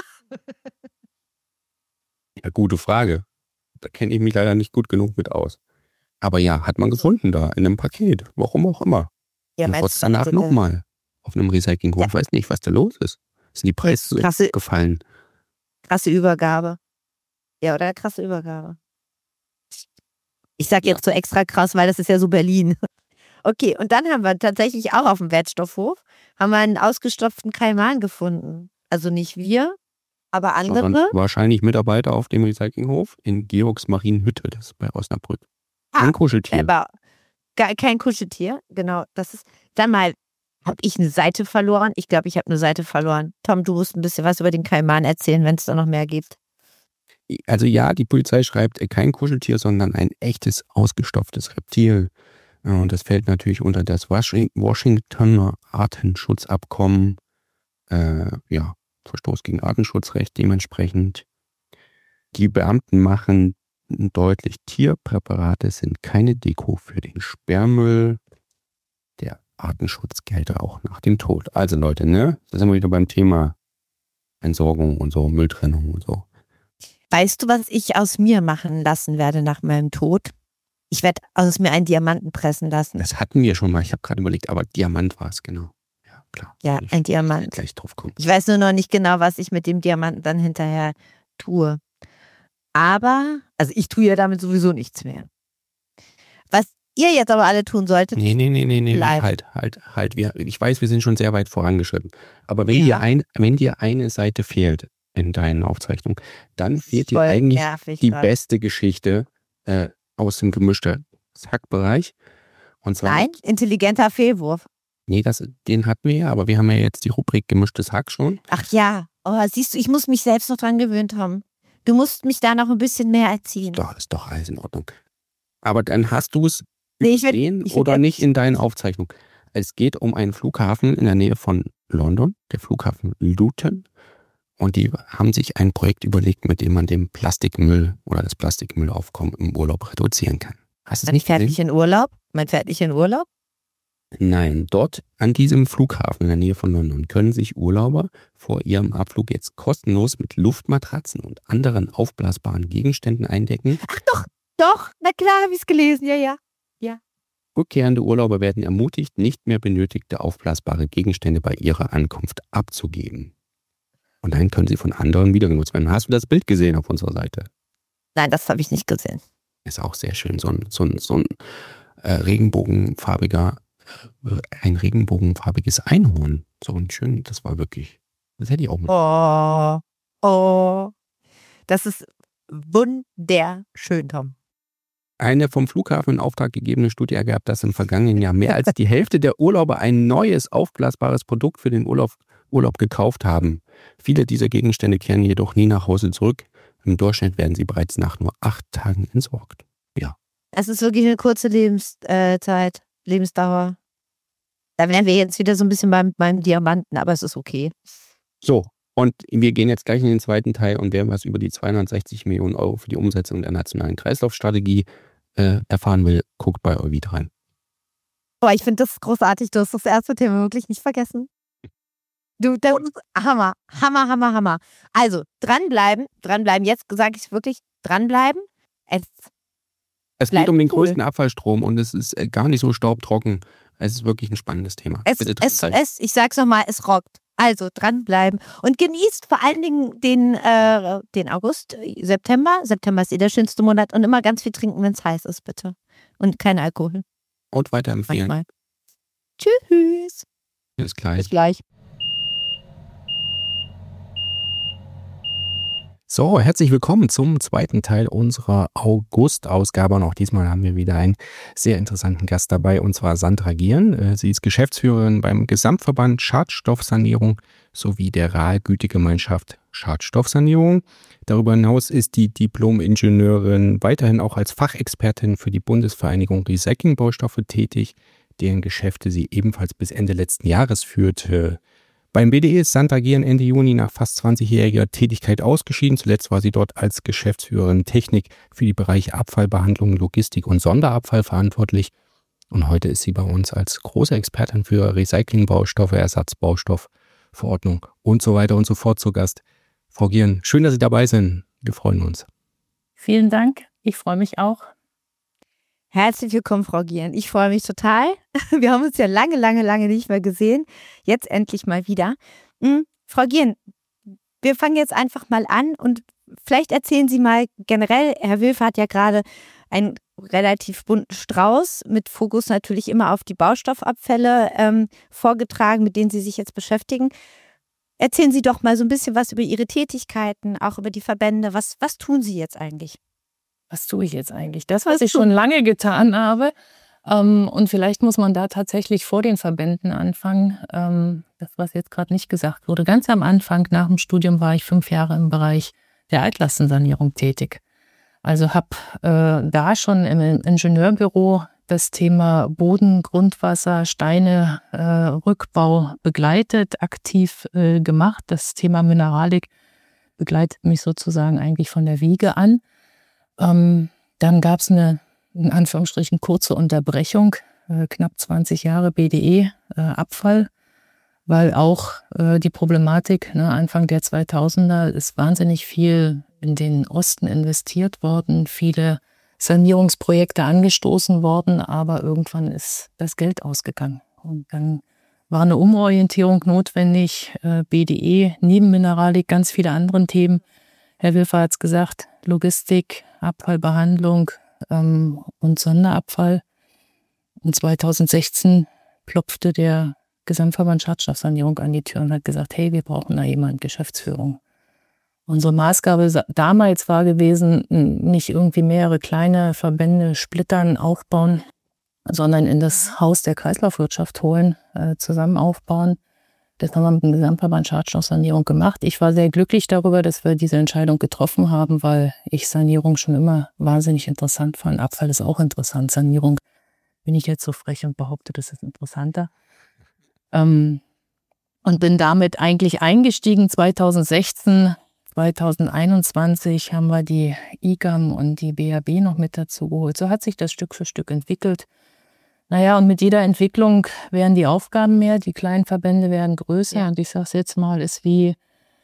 Ja, gute Frage. Da kenne ich mich leider nicht gut genug mit aus. Aber ja, hat man gefunden da in einem Paket. Warum auch immer. Ja, und trotz danach nochmal auf einem Recyclinghof. Ich weiß nicht, was da los ist. Sind die Preise gefallen? Krasse Übergabe. Ja, oder? Krasse Übergabe. Ich sag jetzt so extra krass, weil das ist ja so Berlin. Okay, und dann haben wir tatsächlich auch auf dem Wertstoffhof einen ausgestopften Kaiman gefunden. Also nicht wir, aber andere. Sondern wahrscheinlich Mitarbeiter auf dem Recyclinghof in Georgs Marienhütte, das ist bei Osnabrück. Ein Kuscheltier. Aber kein Kuscheltier, genau. Das ist. Dann mal, habe ich eine Seite verloren? Ich glaube, ich habe eine Seite verloren. Tom, du musst ein bisschen was über den Kaiman erzählen, wenn es da noch mehr gibt. Also ja, die Polizei schreibt kein Kuscheltier, sondern ein echtes, ausgestopftes Reptil. Und das fällt natürlich unter das Washingtoner Artenschutzabkommen. Verstoß gegen Artenschutzrecht dementsprechend. Die Beamten machen deutlich, Tierpräparate sind keine Deko für den Sperrmüll. Der Artenschutzgelder auch nach dem Tod. Also Leute, ne? Da sind wir wieder beim Thema Entsorgung und so, Mülltrennung und so. Weißt du, was ich aus mir machen lassen werde nach meinem Tod? Ich werde aus mir einen Diamanten pressen lassen. Das hatten wir schon mal. Ich habe gerade überlegt, aber Diamant war es, genau. Ja, klar. Ja, ein Diamant. Gleich drauf kommen. Ich weiß nur noch nicht genau, was ich mit dem Diamanten dann hinterher tue. Aber, also ich tue ja damit sowieso nichts mehr. Was ihr jetzt aber alle tun solltet. Nee. Live. Halt. Ich weiß, wir sind schon sehr weit vorangeschritten. Aber wenn dir eine Seite fehlt in deinen Aufzeichnungen, dann fehlt dir eigentlich die beste Geschichte aus dem gemischten Hack-Bereich. Und zwar, nein, intelligenter Fehlwurf. Nee, den hatten wir ja, aber wir haben ja jetzt die Rubrik gemischtes Hack schon. Ach ja, siehst du, ich muss mich selbst noch dran gewöhnt haben. Du musst mich da noch ein bisschen mehr erziehen. Doch, ist doch alles in Ordnung. Aber dann hast du es gesehen oder nicht in deinen Aufzeichnungen. Es geht um einen Flughafen in der Nähe von London, der Flughafen Luton. Und die haben sich ein Projekt überlegt, mit dem man den Plastikmüll oder das Plastikmüllaufkommen im Urlaub reduzieren kann. Hast du es nicht gesehen? Man fährt nicht in Urlaub? Nein, dort an diesem Flughafen in der Nähe von London können sich Urlauber vor ihrem Abflug jetzt kostenlos mit Luftmatratzen und anderen aufblasbaren Gegenständen eindecken. Ach doch, na klar, habe ich es gelesen, ja. Rückkehrende Urlauber werden ermutigt, nicht mehr benötigte aufblasbare Gegenstände bei ihrer Ankunft abzugeben. Und dann können sie von anderen wieder genutzt werden. Hast du das Bild gesehen auf unserer Seite? Nein, das habe ich nicht gesehen. Ist auch sehr schön. So ein regenbogenfarbiges Einhorn. So ein schön, das war wirklich, das hätte ich auch mit. Oh, das ist wunderschön, Tom. Eine vom Flughafen in Auftrag gegebene Studie ergab, dass im vergangenen Jahr mehr als die Hälfte der Urlauber ein neues aufblasbares Produkt für den Urlaub gekauft haben. Viele dieser Gegenstände kehren jedoch nie nach Hause zurück. Im Durchschnitt werden sie bereits nach nur 8 Tagen entsorgt. Ja. Es ist wirklich eine kurze Lebensdauer. Da wären wir jetzt wieder so ein bisschen beim Diamanten, aber es ist okay. So, und wir gehen jetzt gleich in den zweiten Teil und wer was über die 260 Millionen Euro für die Umsetzung der nationalen Kreislaufstrategie erfahren will, guckt bei Euvid rein. Boah, ich finde das großartig. Du hast das erste Thema wirklich nicht vergessen. Das ist Hammer. Also, dranbleiben. Jetzt sage ich wirklich, dranbleiben. Es geht um den größten Abfallstrom und es ist gar nicht so staubtrocken. Es ist wirklich ein spannendes Thema. Ich sag's nochmal, es rockt. Also dranbleiben und genießt vor allen Dingen den August, September. September ist der schönste Monat und immer ganz viel trinken, wenn es heiß ist, bitte. Und kein Alkohol. Und weiterempfehlen. Manchmal. Tschüss. Bis gleich. Bis gleich. So, herzlich willkommen zum zweiten Teil unserer August-Ausgabe. Und auch diesmal haben wir wieder einen sehr interessanten Gast dabei, und zwar Sandra Gieren. Sie ist Geschäftsführerin beim Gesamtverband Schadstoffsanierung sowie der RAL-Gütegemeinschaft Schadstoffsanierung. Darüber hinaus ist die Diplom-Ingenieurin weiterhin auch als Fachexpertin für die Bundesvereinigung Recyclingbaustoffe tätig, deren Geschäfte sie ebenfalls bis Ende letzten Jahres führte. Beim BDE ist Sandra Gieren Ende Juni nach fast 20-jähriger Tätigkeit ausgeschieden. Zuletzt war sie dort als Geschäftsführerin Technik für die Bereiche Abfallbehandlung, Logistik und Sonderabfall verantwortlich. Und heute ist sie bei uns als große Expertin für Recyclingbaustoffe, Ersatzbaustoffverordnung und so weiter und so fort zu Gast. Frau Gieren, schön, dass Sie dabei sind. Wir freuen uns. Vielen Dank. Ich freue mich auch. Herzlich willkommen, Frau Gieren. Ich freue mich total. Wir haben uns ja lange nicht mehr gesehen. Jetzt endlich mal wieder. Frau Gieren, wir fangen jetzt einfach mal an und vielleicht erzählen Sie mal generell, Herr Wülfer hat ja gerade einen relativ bunten Strauß mit Fokus natürlich immer auf die Baustoffabfälle vorgetragen, mit denen Sie sich jetzt beschäftigen. Erzählen Sie doch mal so ein bisschen was über Ihre Tätigkeiten, auch über die Verbände. Was tun Sie jetzt eigentlich? Was tue ich jetzt eigentlich? Das, was ich schon lange getan habe. Und vielleicht muss man da tatsächlich vor den Verbänden anfangen. Das, was jetzt gerade nicht gesagt wurde. Ganz am Anfang, nach dem Studium, war ich 5 Jahre im Bereich der Altlastensanierung tätig. Also habe da schon im Ingenieurbüro das Thema Boden, Grundwasser, Steine, Rückbau begleitet, aktiv gemacht. Das Thema Mineralik begleitet mich sozusagen eigentlich von der Wiege an. Dann gab es eine, in Anführungsstrichen, kurze Unterbrechung knapp 20 Jahre BDE, Abfall, weil auch die Problematik, Anfang der 2000er ist wahnsinnig viel in den Osten investiert worden, viele Sanierungsprojekte angestoßen worden, aber irgendwann ist das Geld ausgegangen. Und dann war eine Umorientierung notwendig, BDE, neben Mineralik, ganz viele andere Themen. Herr Wilfer hat es gesagt, Logistik, Abfallbehandlung und Sonderabfall. Und 2016 klopfte der Gesamtverband Schadstoffsanierung an die Tür und hat gesagt, hey, wir brauchen da jemanden, Geschäftsführung. Unsere Maßgabe damals war gewesen, nicht irgendwie mehrere kleine Verbände splittern, aufbauen, sondern in das Haus der Kreislaufwirtschaft holen, zusammen aufbauen. Das haben wir mit dem Gesamtverband Schadstoffsanierung gemacht. Ich war sehr glücklich darüber, dass wir diese Entscheidung getroffen haben, weil ich Sanierung schon immer wahnsinnig interessant fand. Abfall ist auch interessant. Sanierung bin ich jetzt so frech und behaupte, das ist interessanter. Und bin damit eigentlich eingestiegen. 2016, 2021 haben wir die IGAM und die BAB noch mit dazu geholt. So hat sich das Stück für Stück entwickelt. Naja, und mit jeder Entwicklung werden die Aufgaben mehr, die kleinen Verbände werden größer. Ja. Und ich sage es jetzt mal, ist wie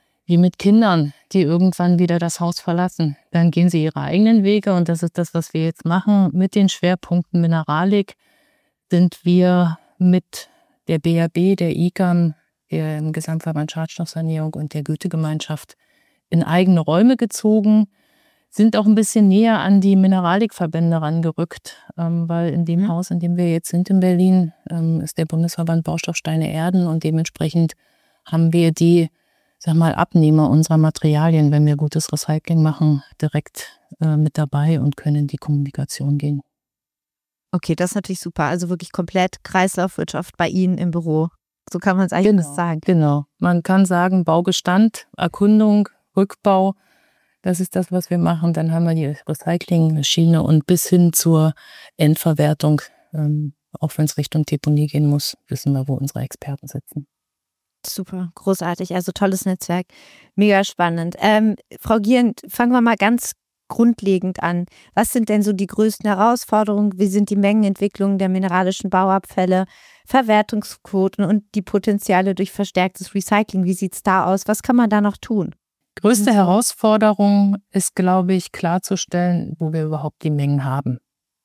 mit Kindern, die irgendwann wieder das Haus verlassen. Dann gehen sie ihre eigenen Wege und das ist das, was wir jetzt machen. Mit den Schwerpunkten Mineralik sind wir mit der BAB, der IGAM, dem Gesamtverband Schadstoffsanierung und der Gütegemeinschaft in eigene Räume gezogen, sind auch ein bisschen näher an die Mineralikverbände rangerückt, weil in dem Haus, in dem wir jetzt sind in Berlin, ist der Bundesverband Baustoff Steine Erden und dementsprechend haben wir die, Abnehmer unserer Materialien, wenn wir gutes Recycling machen, direkt mit dabei und können in die Kommunikation gehen. Okay, das ist natürlich super. Also wirklich komplett Kreislaufwirtschaft bei Ihnen im Büro. So kann man es eigentlich sagen. Genau. Man kann sagen, Baugestand, Erkundung, Rückbau, das ist das, was wir machen. Dann haben wir die Recycling-Schiene und bis hin zur Endverwertung, auch wenn es Richtung Deponie gehen muss, wissen wir, wo unsere Experten sitzen. Super, großartig, also tolles Netzwerk, mega spannend. Frau Gierend, fangen wir mal ganz grundlegend an. Was sind denn so die größten Herausforderungen? Wie sind die Mengenentwicklungen der mineralischen Bauabfälle, Verwertungsquoten und die Potenziale durch verstärktes Recycling? Wie sieht es da aus? Was kann man da noch tun? Größte Herausforderung ist, glaube ich, klarzustellen, wo wir überhaupt die Mengen haben.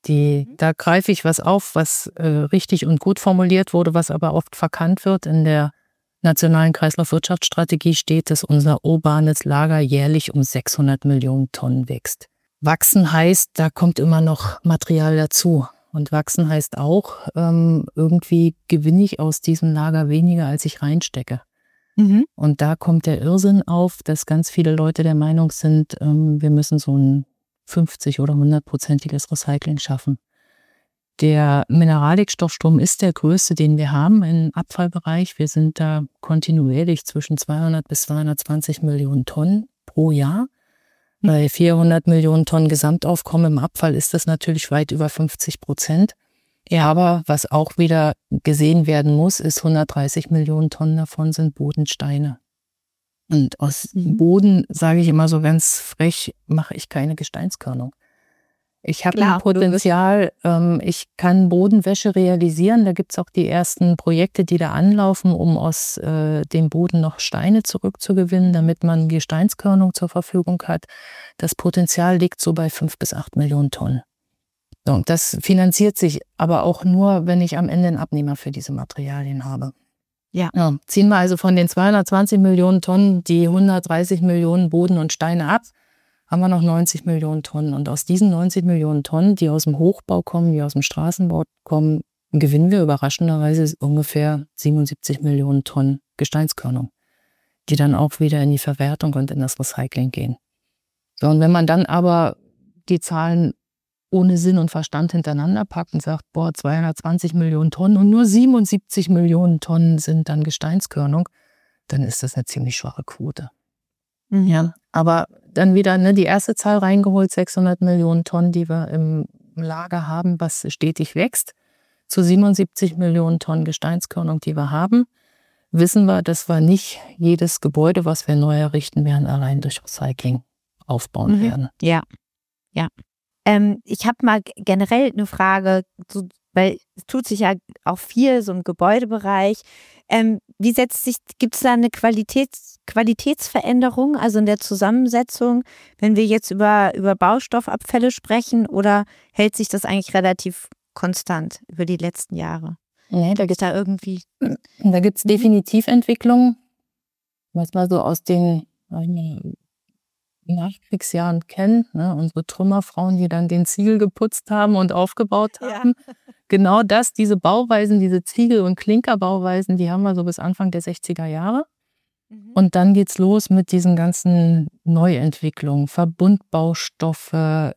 Da greife ich was auf, was richtig und gut formuliert wurde, was aber oft verkannt wird. In der Nationalen Kreislaufwirtschaftsstrategie steht, dass unser urbanes Lager jährlich um 600 Millionen Tonnen wächst. Wachsen heißt, da kommt immer noch Material dazu. Und wachsen heißt auch, irgendwie gewinne ich aus diesem Lager weniger, als ich reinstecke. Mhm. Und da kommt der Irrsinn auf, dass ganz viele Leute der Meinung sind, wir müssen so ein 50- oder 100-prozentiges Recycling schaffen. Der Mineralikstoffstrom ist der größte, den wir haben im Abfallbereich. Wir sind da kontinuierlich zwischen 200 bis 220 Millionen Tonnen pro Jahr. Bei 400 Millionen Tonnen Gesamtaufkommen im Abfall ist das natürlich weit über 50%. Ja, aber was auch wieder gesehen werden muss, ist 130 Millionen Tonnen davon sind Bodensteine. Und aus Boden, sage ich immer so ganz frech, mache ich keine Gesteinskörnung. Ich habe ein Potenzial, ich kann Bodenwäsche realisieren. Da gibt es auch die ersten Projekte, die da anlaufen, um aus dem Boden noch Steine zurückzugewinnen, damit man Gesteinskörnung zur Verfügung hat. Das Potenzial liegt so bei 5 bis 8 Millionen Tonnen. So, und das finanziert sich aber auch nur, wenn ich am Ende einen Abnehmer für diese Materialien habe. Ja, ziehen wir also von den 220 Millionen Tonnen die 130 Millionen Boden und Steine ab, haben wir noch 90 Millionen Tonnen. Und aus diesen 90 Millionen Tonnen, die aus dem Hochbau kommen, die aus dem Straßenbau kommen, gewinnen wir überraschenderweise ungefähr 77 Millionen Tonnen Gesteinskörnung, die dann auch wieder in die Verwertung und in das Recycling gehen. So, und wenn man dann aber die Zahlen ohne Sinn und Verstand hintereinander packt und sagt, 220 Millionen Tonnen und nur 77 Millionen Tonnen sind dann Gesteinskörnung, dann ist das eine ziemlich schwache Quote. Mhm. Ja, aber dann wieder die erste Zahl reingeholt, 600 Millionen Tonnen, die wir im Lager haben, was stetig wächst, zu 77 Millionen Tonnen Gesteinskörnung, die wir haben, wissen wir, dass wir nicht jedes Gebäude, was wir neu errichten werden, allein durch Recycling aufbauen werden. Ja. Ich habe mal generell eine Frage, so Weil es tut sich ja auch viel so im Gebäudebereich. Gibt es da eine Qualitätsveränderung, also in der Zusammensetzung, wenn wir jetzt über Baustoffabfälle sprechen, oder hält sich das eigentlich relativ konstant über die letzten Jahre? Nee, Da gibt es da irgendwie. Da gibt es definitiv Entwicklungen, was man so aus den Nachkriegsjahren kennen, ne? Unsere Trümmerfrauen, die dann den Ziegel geputzt haben und aufgebaut haben. Ja. Genau das, diese Bauweisen, diese Ziegel- und Klinkerbauweisen, die haben wir so bis Anfang der 60er Jahre. Und dann geht's los mit diesen ganzen Neuentwicklungen, Verbundbaustoffe,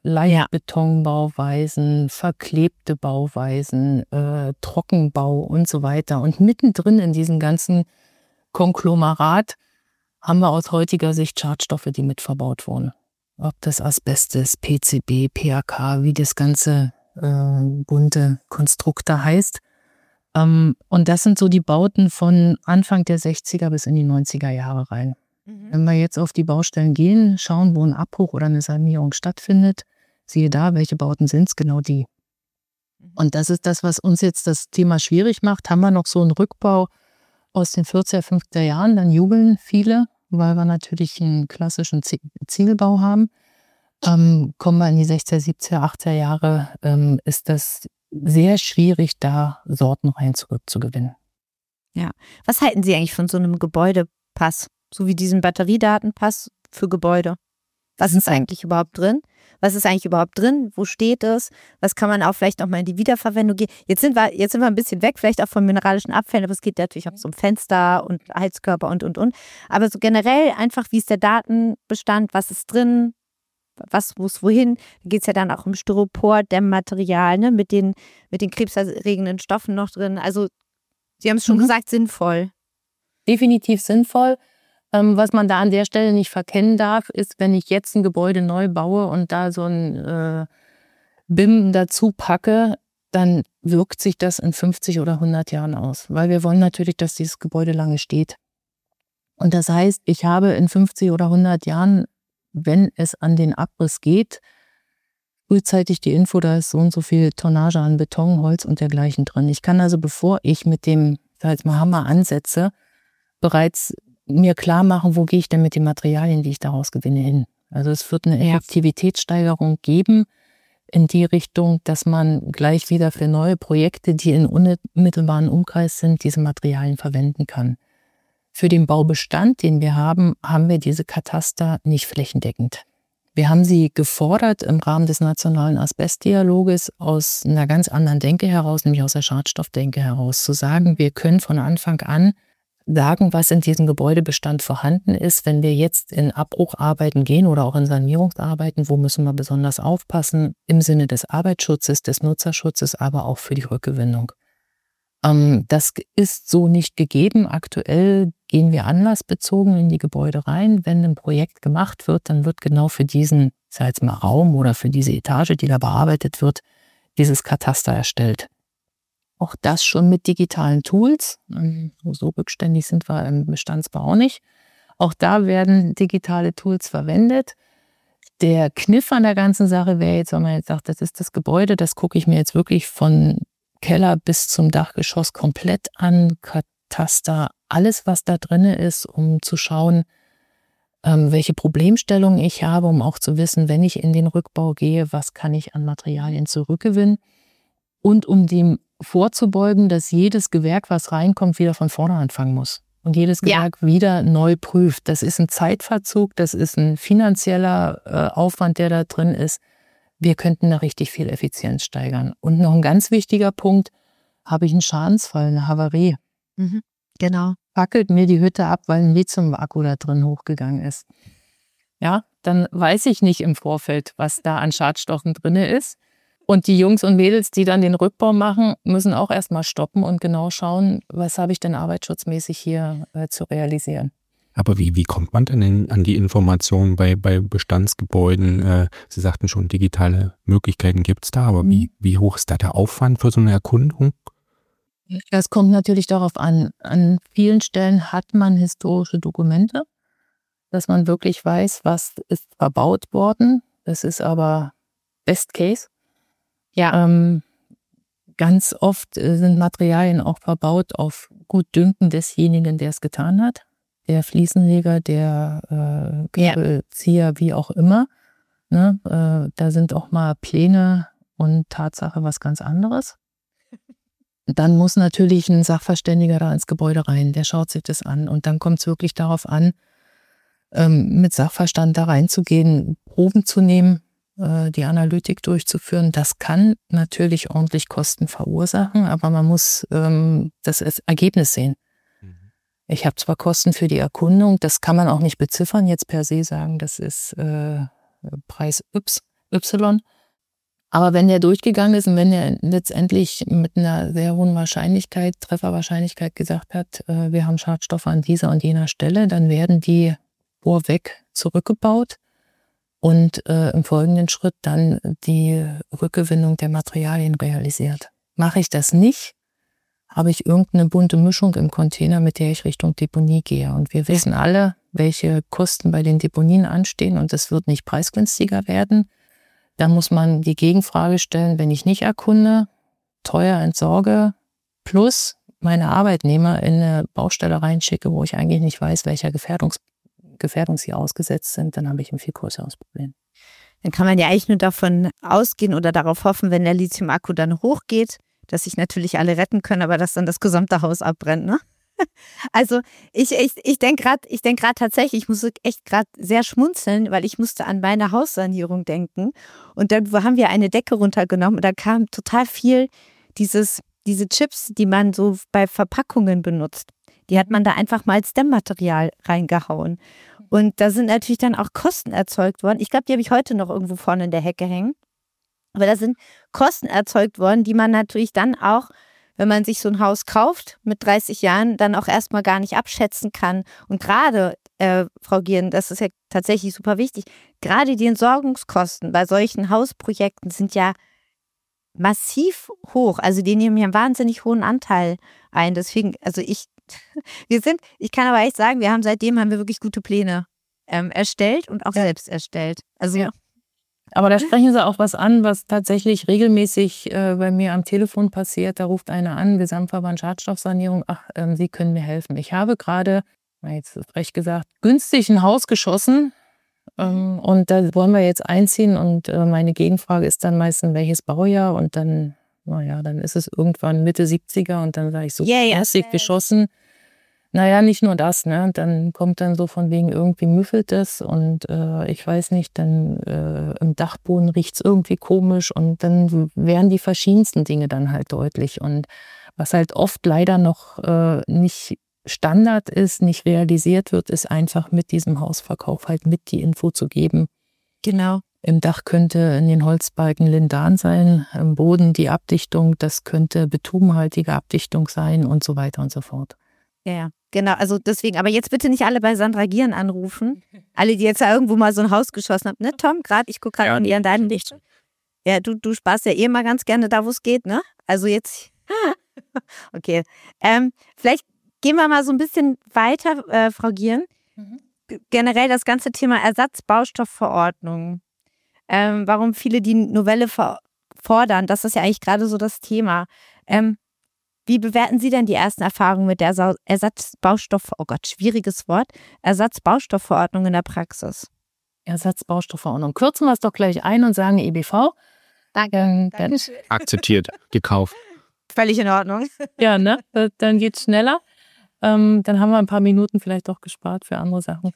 Leichtbetonbauweisen, verklebte Bauweisen, Trockenbau und so weiter. Und mittendrin in diesem ganzen Konglomerat haben wir aus heutiger Sicht Schadstoffe, die mit verbaut wurden. Ob das Asbest ist, PCB, PAK, wie das ganze bunte Konstrukt da heißt. Und das sind so die Bauten von Anfang der 60er bis in die 90er Jahre rein. Wenn wir jetzt auf die Baustellen gehen, schauen, wo ein Abbruch oder eine Sanierung stattfindet, siehe da, welche Bauten sind es? Genau die. Und das ist das, was uns jetzt das Thema schwierig macht. Haben wir noch so einen Rückbau aus den 40er, 50er Jahren, dann jubeln viele, weil wir natürlich einen klassischen Ziegelbau haben. Kommen wir in die 60er, 70er, 80er Jahre, ist das sehr schwierig, da Sorten rein zurückzugewinnen. Ja. Was halten Sie eigentlich von so einem Gebäudepass, so wie diesen Batteriedatenpass für Gebäude? Was ist eigentlich überhaupt drin? Wo steht es? Was kann man auch vielleicht noch mal in die Wiederverwendung gehen? Jetzt sind wir ein bisschen weg, vielleicht auch von mineralischen Abfällen, aber es geht natürlich auch um Fenster und Heizkörper und. Aber so generell einfach, wie ist der Datenbestand, was ist drin? Was muss wohin? Da geht es ja dann auch um Styropor, Dämmmaterial, ne? mit den krebserregenden Stoffen noch drin. Also Sie haben es schon gesagt, sinnvoll. Definitiv sinnvoll. Was man da an der Stelle nicht verkennen darf, ist, wenn ich jetzt ein Gebäude neu baue und da so ein BIM dazu packe, dann wirkt sich das in 50 oder 100 Jahren aus. Weil wir wollen natürlich, dass dieses Gebäude lange steht. Und das heißt, ich habe in 50 oder 100 Jahren, wenn es an den Abriss geht, frühzeitig die Info, da ist so und so viel Tonnage an Beton, Holz und dergleichen drin. Ich kann also, bevor ich mit dem, Hammer ansetze, bereits mir klar machen, wo gehe ich denn mit den Materialien, die ich daraus gewinne, hin. Also es wird eine Effektivitätssteigerung geben in die Richtung, dass man gleich wieder für neue Projekte, die in unmittelbaren Umkreis sind, diese Materialien verwenden kann. Für den Baubestand, den wir haben, haben wir diese Kataster nicht flächendeckend. Wir haben sie gefordert im Rahmen des Nationalen Asbestdialoges aus einer ganz anderen Denke heraus, nämlich aus der Schadstoffdenke heraus, zu sagen, wir können von Anfang an sagen, was in diesem Gebäudebestand vorhanden ist. Wenn wir jetzt in Abbrucharbeiten gehen oder auch in Sanierungsarbeiten, wo müssen wir besonders aufpassen im Sinne des Arbeitsschutzes, des Nutzerschutzes, aber auch für die Rückgewinnung. Das ist so nicht gegeben. Aktuell gehen wir anlassbezogen in die Gebäude rein. Wenn ein Projekt gemacht wird, dann wird genau für diesen, Raum oder für diese Etage, die da bearbeitet wird, dieses Kataster erstellt. Auch das schon mit digitalen Tools. So rückständig sind wir im Bestandsbau auch nicht. Auch da werden digitale Tools verwendet. Der Kniff an der ganzen Sache wäre jetzt, wenn man jetzt sagt, das ist das Gebäude, das gucke ich mir jetzt wirklich von Keller bis zum Dachgeschoss komplett an, Kataster, alles, was da drin ist, um zu schauen, welche Problemstellungen ich habe, um auch zu wissen, wenn ich in den Rückbau gehe, was kann ich an Materialien zurückgewinnen und um dem vorzubeugen, dass jedes Gewerk, was reinkommt, wieder von vorne anfangen muss und jedes Gewerk wieder neu prüft. Das ist ein Zeitverzug, das ist ein finanzieller Aufwand, der da drin ist. Wir könnten da richtig viel Effizienz steigern. Und noch ein ganz wichtiger Punkt, habe ich einen Schadensfall, eine Havarie. Genau. Fackelt mir die Hütte ab, weil ein Lithium-Akku da drin hochgegangen ist. Ja, dann weiß ich nicht im Vorfeld, was da an Schadstoffen drin ist. Und die Jungs und Mädels, die dann den Rückbau machen, müssen auch erstmal stoppen und genau schauen, was habe ich denn arbeitsschutzmäßig hier zu realisieren. Aber wie kommt man denn an die Informationen bei Bestandsgebäuden? Sie sagten schon, digitale Möglichkeiten gibt es da, aber wie hoch ist da der Aufwand für so eine Erkundung? Das kommt natürlich darauf an. An vielen Stellen hat man historische Dokumente, dass man wirklich weiß, was ist verbaut worden. Das ist aber Best Case. Ja. Ganz oft sind Materialien auch verbaut auf Gutdünken desjenigen, der es getan hat. Der Fliesenleger, der Kabelzieher, wie auch immer. Ne? Da sind auch mal Pläne und Tatsache was ganz anderes. Dann muss natürlich ein Sachverständiger da ins Gebäude rein, der schaut sich das an. Und dann kommt es wirklich darauf an, mit Sachverstand da reinzugehen, Proben zu nehmen, die Analytik durchzuführen. Das kann natürlich ordentlich Kosten verursachen, aber man muss das Ergebnis sehen. Ich habe zwar Kosten für die Erkundung, das kann man auch nicht beziffern, jetzt per se sagen, das ist Preis Y. Aber wenn der durchgegangen ist und wenn er letztendlich mit einer sehr hohen Trefferwahrscheinlichkeit gesagt hat, wir haben Schadstoffe an dieser und jener Stelle, dann werden die vorweg zurückgebaut und im folgenden Schritt dann die Rückgewinnung der Materialien realisiert. Mache ich das nicht, habe ich irgendeine bunte Mischung im Container, mit der ich Richtung Deponie gehe. Und wir wissen alle, welche Kosten bei den Deponien anstehen und es wird nicht preisgünstiger werden. Da muss man die Gegenfrage stellen, wenn ich nicht erkunde, teuer entsorge, plus meine Arbeitnehmer in eine Baustelle reinschicke, wo ich eigentlich nicht weiß, welcher Gefährdung sie ausgesetzt sind, dann habe ich ein viel größeres Problem. Dann kann man ja eigentlich nur davon ausgehen oder darauf hoffen, wenn der Lithium-Akku dann hochgeht, dass sich natürlich alle retten können, aber dass dann das gesamte Haus abbrennt, ne? Also ich denke gerade tatsächlich, ich muss echt gerade sehr schmunzeln, weil ich musste an meine Haussanierung denken und dann haben wir eine Decke runtergenommen und da kam total viel diese Chips, die man so bei Verpackungen benutzt. Die hat man da einfach mal als Dämmmaterial reingehauen und da sind natürlich dann auch Kosten erzeugt worden. Ich glaube, die habe ich heute noch irgendwo vorne in der Hecke hängen, aber da sind Kosten erzeugt worden, die man natürlich dann auch, wenn man sich so ein Haus kauft mit 30 Jahren, dann auch erstmal gar nicht abschätzen kann. Und gerade, Frau Gieren, das ist ja tatsächlich super wichtig, gerade die Entsorgungskosten bei solchen Hausprojekten sind ja massiv hoch. Also die nehmen ja einen wahnsinnig hohen Anteil ein. Deswegen, also ich kann aber echt sagen, seitdem haben wir wirklich gute Pläne erstellt und auch selbst erstellt. Also ja. Aber da sprechen Sie auch was an, was tatsächlich regelmäßig bei mir am Telefon passiert. Da ruft einer an, Gesamtverband Schadstoffsanierung, Sie können mir helfen. Ich habe gerade, jetzt recht gesagt, günstig ein Haus geschossen und da wollen wir jetzt einziehen und meine Gegenfrage ist dann meistens, welches Baujahr und dann, dann ist es irgendwann Mitte 70er und dann sage ich so, günstig geschossen. Naja, nicht nur das, ne? Dann kommt dann so von wegen, irgendwie müffelt es und ich weiß nicht, dann im Dachboden riecht es irgendwie komisch und dann werden die verschiedensten Dinge dann halt deutlich. Und was halt oft leider noch nicht Standard ist, nicht realisiert wird, ist einfach mit diesem Hausverkauf halt mit die Info zu geben. Genau. Im Dach könnte in den Holzbalken Lindan sein, im Boden die Abdichtung, das könnte bitumenhaltige Abdichtung sein und so weiter und so fort. Ja, genau. Also deswegen, aber jetzt bitte nicht alle bei Sandra Gieren anrufen. Alle, die jetzt irgendwo mal so ein Haus geschossen haben. Ne, Tom, gerade, ich gucke gerade an deinem Licht. Ja, du sparst ja mal ganz gerne da, wo es geht, ne? Also jetzt, okay. Vielleicht gehen wir mal so ein bisschen weiter, Frau Gieren. Generell das ganze Thema Ersatzbaustoffverordnung. Warum viele die Novelle fordern, das ist ja eigentlich gerade so das Thema. Wie bewerten Sie denn die ersten Erfahrungen mit der Ersatzbaustoffverordnung in der Praxis? Ersatzbaustoffverordnung. Kürzen wir es doch gleich ein und sagen EBV. Danke. Akzeptiert, gekauft. Völlig in Ordnung. Ja, ne? Dann geht's schneller. Dann haben wir ein paar Minuten vielleicht doch gespart für andere Sachen.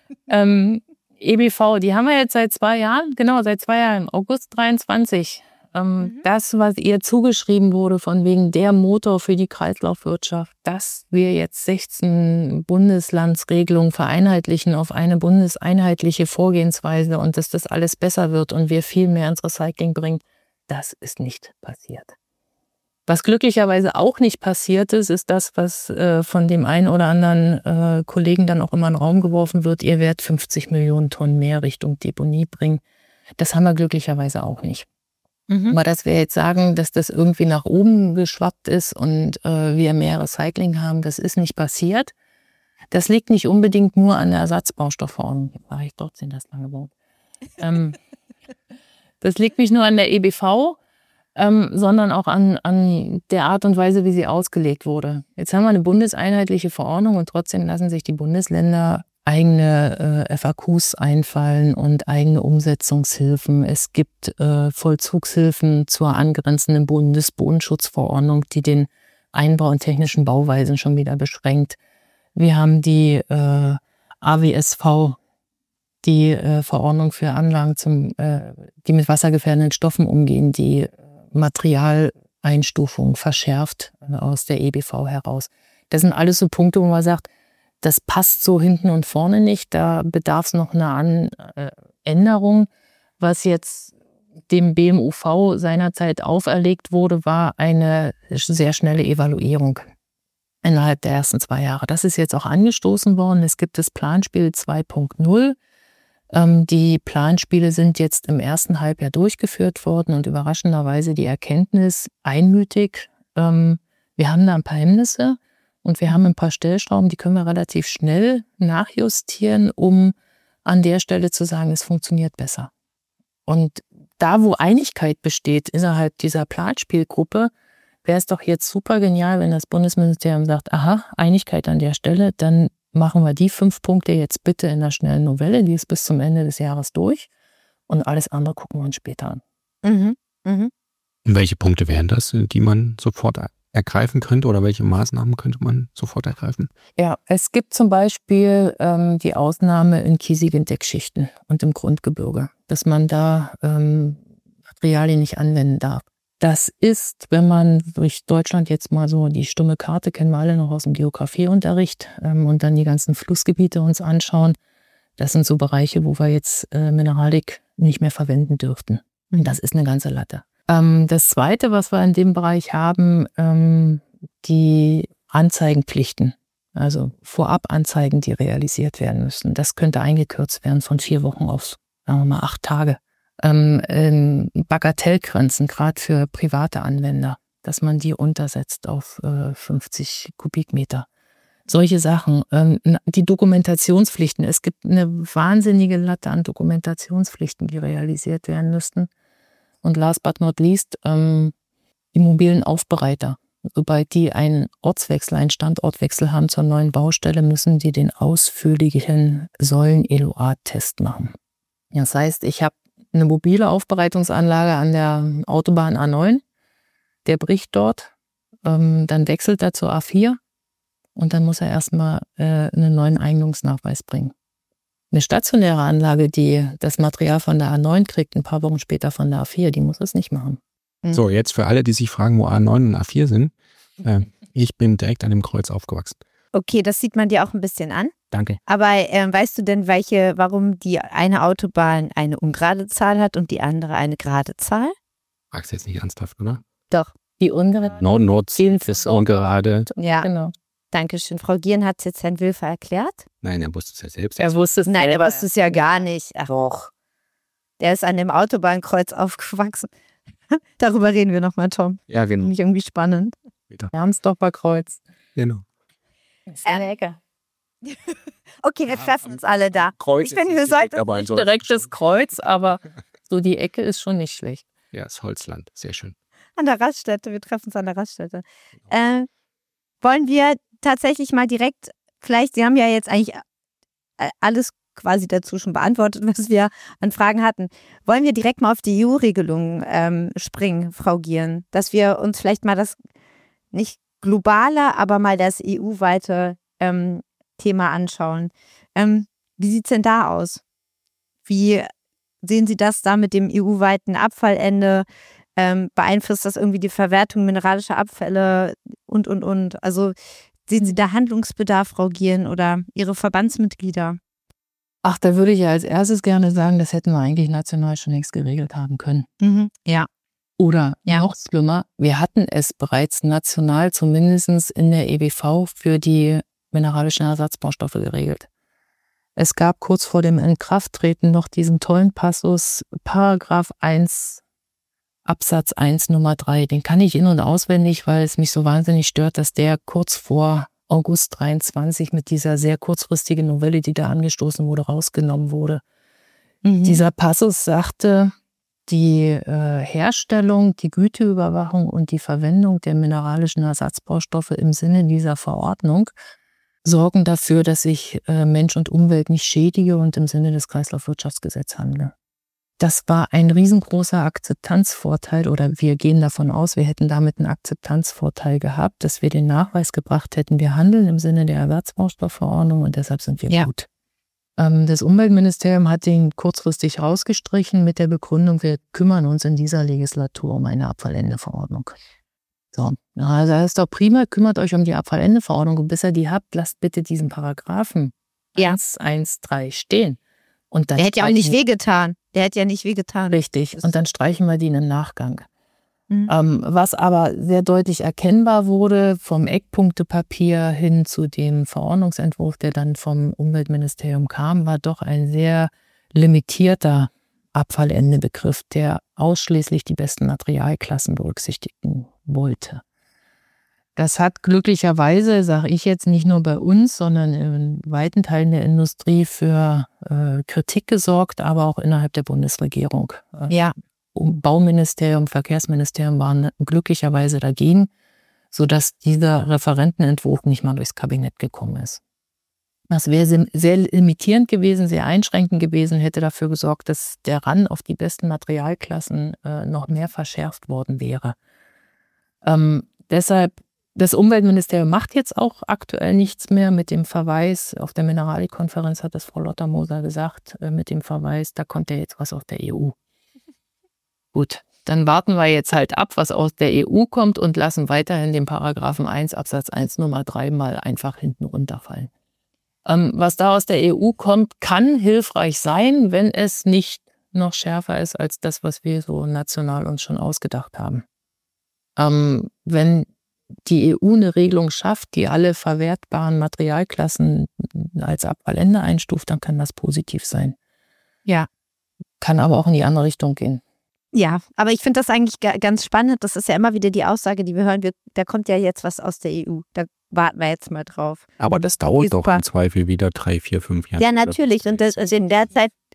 EBV, die haben wir jetzt seit 2 Jahren, August 23. Das, was ihr zugeschrieben wurde, von wegen der Motor für die Kreislaufwirtschaft, dass wir jetzt 16 Bundeslandsregelungen vereinheitlichen auf eine bundeseinheitliche Vorgehensweise und dass das alles besser wird und wir viel mehr ins Recycling bringen, das ist nicht passiert. Was glücklicherweise auch nicht passiert ist, ist das, was von dem einen oder anderen Kollegen dann auch immer in den Raum geworfen wird, ihr werdet 50 Millionen Tonnen mehr Richtung Deponie bringen. Das haben wir glücklicherweise auch nicht. Aber dass wir jetzt sagen, dass das irgendwie nach oben geschwappt ist und wir mehr Recycling haben, das ist nicht passiert. Das liegt nicht unbedingt nur an der Ersatzbaustoffverordnung. War ich trotzdem das lange Wort. Das liegt nicht nur an der EBV. sondern auch an der Art und Weise, wie sie ausgelegt wurde. Jetzt haben wir eine bundeseinheitliche Verordnung und trotzdem lassen sich die Bundesländer eigene FAQs einfallen und eigene Umsetzungshilfen. Es gibt Vollzugshilfen zur angrenzenden Bundesbodenschutzverordnung, die den Einbau in technischen Bauweisen schon wieder beschränkt. Wir haben die AWSV, die Verordnung für Anlagen, die mit wassergefährdenden Stoffen umgehen, die Materialeinstufung verschärft aus der EBV heraus. Das sind alles so Punkte, wo man sagt, das passt so hinten und vorne nicht. Da bedarf es noch einer Änderung. Was jetzt dem BMUV seinerzeit auferlegt wurde, war eine sehr schnelle Evaluierung innerhalb der ersten 2 Jahre. Das ist jetzt auch angestoßen worden. Es gibt das Planspiel 2.0. Die Planspiele sind jetzt im ersten Halbjahr durchgeführt worden und überraschenderweise die Erkenntnis einmütig. Wir haben da ein paar Hemmnisse und wir haben ein paar Stellschrauben, die können wir relativ schnell nachjustieren, um an der Stelle zu sagen, es funktioniert besser. Und da, wo Einigkeit besteht innerhalb dieser Planspielgruppe, wäre es doch jetzt super genial, wenn das Bundesministerium sagt, aha, Einigkeit an der Stelle, dann machen wir die 5 Punkte jetzt bitte in der schnellen Novelle, die ist bis zum Ende des Jahres durch und alles andere gucken wir uns später an. Mhm. Mhm. Welche Punkte wären das, die man sofort ergreifen könnte oder welche Maßnahmen könnte man sofort ergreifen? Ja, es gibt zum Beispiel die Ausnahme in kiesigen Deckschichten und im Grundgebirge, dass man da Materialien nicht anwenden darf. Das ist, wenn man durch Deutschland jetzt mal so die stumme Karte, kennen wir alle noch aus dem Geografieunterricht, und dann die ganzen Flussgebiete uns anschauen, das sind so Bereiche, wo wir jetzt Mineralik nicht mehr verwenden dürften. Das ist eine ganze Latte. Das Zweite, was wir in dem Bereich haben, die Anzeigenpflichten, also Vorabanzeigen, die realisiert werden müssen. Das könnte eingekürzt werden von 4 Wochen auf, sagen wir mal, 8 Tage. Bagatellgrenzen, gerade für private Anwender, dass man die runtersetzt auf 50 Kubikmeter. Solche Sachen. Die Dokumentationspflichten. Es gibt eine wahnsinnige Latte an Dokumentationspflichten, die realisiert werden müssten. Und last but not least, die mobilen Aufbereiter. Sobald die einen Ortswechsel, einen Standortwechsel haben zur neuen Baustelle, müssen die den ausführlichen Säulen-Eluat-Test machen. Das heißt, ich habe eine mobile Aufbereitungsanlage an der Autobahn A9, der bricht dort, dann wechselt er zur A4 und dann muss er erstmal einen neuen Eignungsnachweis bringen. Eine stationäre Anlage, die das Material von der A9 kriegt, ein paar Wochen später von der A4, die muss es nicht machen. So, jetzt für alle, die sich fragen, wo A9 und A4 sind, ich bin direkt an dem Kreuz aufgewachsen. Okay, das sieht man dir auch ein bisschen an. Danke. Aber weißt du denn, warum die eine Autobahn eine ungerade Zahl hat und die andere eine gerade Zahl? Fragst du jetzt nicht ernsthaft, oder? Doch. Die ungerade. Nord-Nord-Ziel ist ungerade. Ja, Genau. Dankeschön. Frau Gieren hat es jetzt Herrn Wilfer erklärt. Nein, er wusste es ja selbst. Er wusste es Nein, er selber. wusste es ja gar nicht. Ach, Doch. der ist an dem Autobahnkreuz aufgewachsen. Darüber reden wir nochmal, Tom. Ja, genau. Finde ich irgendwie spannend. Hermsdorfer Kreuz. Genau. Ist lecker. Okay, wir treffen uns alle da. Kreuz Ich finde, wir sollten aber ein Nicht direkt das Kreuz, aber so die Ecke ist schon nicht schlecht. Ja, das Holzland. Sehr schön. an der Raststätte. Wir treffen uns an der Raststätte. Wollen wir tatsächlich mal direkt, vielleicht, Sie haben ja jetzt eigentlich alles quasi dazu schon beantwortet, was wir an Fragen hatten. Wollen wir direkt mal auf die EU-Regelung springen, Frau Gieren? Dass wir uns vielleicht mal das, nicht globale, aber mal das EU-weite Thema anschauen. Wie sieht es denn da aus? Wie sehen Sie das da mit dem EU-weiten Abfallende? Beeinflusst das irgendwie die Verwertung mineralischer Abfälle und? Also sehen Sie da Handlungsbedarf, Frau Gieren, oder Ihre Verbandsmitglieder? Ach, da würde ich ja als erstes gerne sagen, das hätten wir eigentlich national schon längst geregelt haben können. Mhm. Ja. Oder Ja. noch schlimmer, wir hatten es bereits national, zumindest in der EBV, für die mineralischen Ersatzbaustoffe geregelt. Es gab kurz vor dem Inkrafttreten noch diesen tollen Passus, Paragraph 1, Absatz 1, Nummer 3. Den kann ich in- und auswendig, weil es mich so wahnsinnig stört, dass der kurz vor August 23 mit dieser sehr kurzfristigen Novelle, die da angestoßen wurde, rausgenommen wurde. Mhm. Dieser Passus sagte, die Herstellung, die Güteüberwachung und die Verwendung der mineralischen Ersatzbaustoffe im Sinne dieser Verordnung sorgen dafür, dass ich Mensch und Umwelt nicht schädige und im Sinne des Kreislaufwirtschaftsgesetzes handle. Das war ein riesengroßer Akzeptanzvorteil, oder wir gehen davon aus, wir hätten damit einen Akzeptanzvorteil gehabt, dass wir den Nachweis gebracht hätten, wir handeln im Sinne der Ersatzbaustoffverordnung und deshalb sind wir gut. Das Umweltministerium hat den kurzfristig rausgestrichen mit der Begründung, wir kümmern uns in dieser Legislatur um eine Abfallendeverordnung. So, also das ist doch prima, kümmert euch um die Abfallendeverordnung und bis ihr die habt, lasst bitte diesen Paragraphen 113 stehen. Und dann Der hätte ja auch nicht wehgetan. Der hätte ja nicht wehgetan. Richtig. Und dann streichen wir die in den Nachgang. Was aber sehr deutlich erkennbar wurde, vom Eckpunktepapier hin zu dem Verordnungsentwurf, der dann vom Umweltministerium kam, war doch ein sehr limitierter Abfallendebegriff, der ausschließlich die besten Materialklassen berücksichtigen wollte. Das hat glücklicherweise, sage ich jetzt, nicht nur bei uns, sondern in weiten Teilen der Industrie für Kritik gesorgt, aber auch innerhalb der Bundesregierung. Ja. Bauministerium, Verkehrsministerium waren glücklicherweise dagegen, sodass dieser Referentenentwurf nicht mal durchs Kabinett gekommen ist. Das wäre sehr limitierend gewesen, sehr einschränkend gewesen, hätte dafür gesorgt, dass der Run auf die besten Materialklassen noch mehr verschärft worden wäre. Deshalb, das Umweltministerium macht jetzt auch aktuell nichts mehr mit dem Verweis, auf der Mineralkonferenz hat das Frau Lottermoser gesagt, mit dem Verweis, da kommt ja jetzt was aus der EU. Gut, dann warten wir jetzt halt ab, was aus der EU kommt und lassen weiterhin den Paragraphen 1 Absatz 1 Nummer 3 mal einfach hinten runterfallen. Was da aus der EU kommt, kann hilfreich sein, wenn es nicht noch schärfer ist als das, was wir so national uns schon ausgedacht haben. Wenn die EU eine Regelung schafft, die alle verwertbaren Materialklassen als Abfallende einstuft, dann kann das positiv sein. Ja. Kann aber auch in die andere Richtung gehen. Ja, aber ich finde das eigentlich ganz spannend. Das ist ja immer wieder die Aussage, die wir hören, da kommt ja jetzt was aus der EU. Da warten wir jetzt mal drauf. Aber das dauert doch im Zweifel wieder 3, 4, 5 Jahre. Ja, natürlich. Und also in der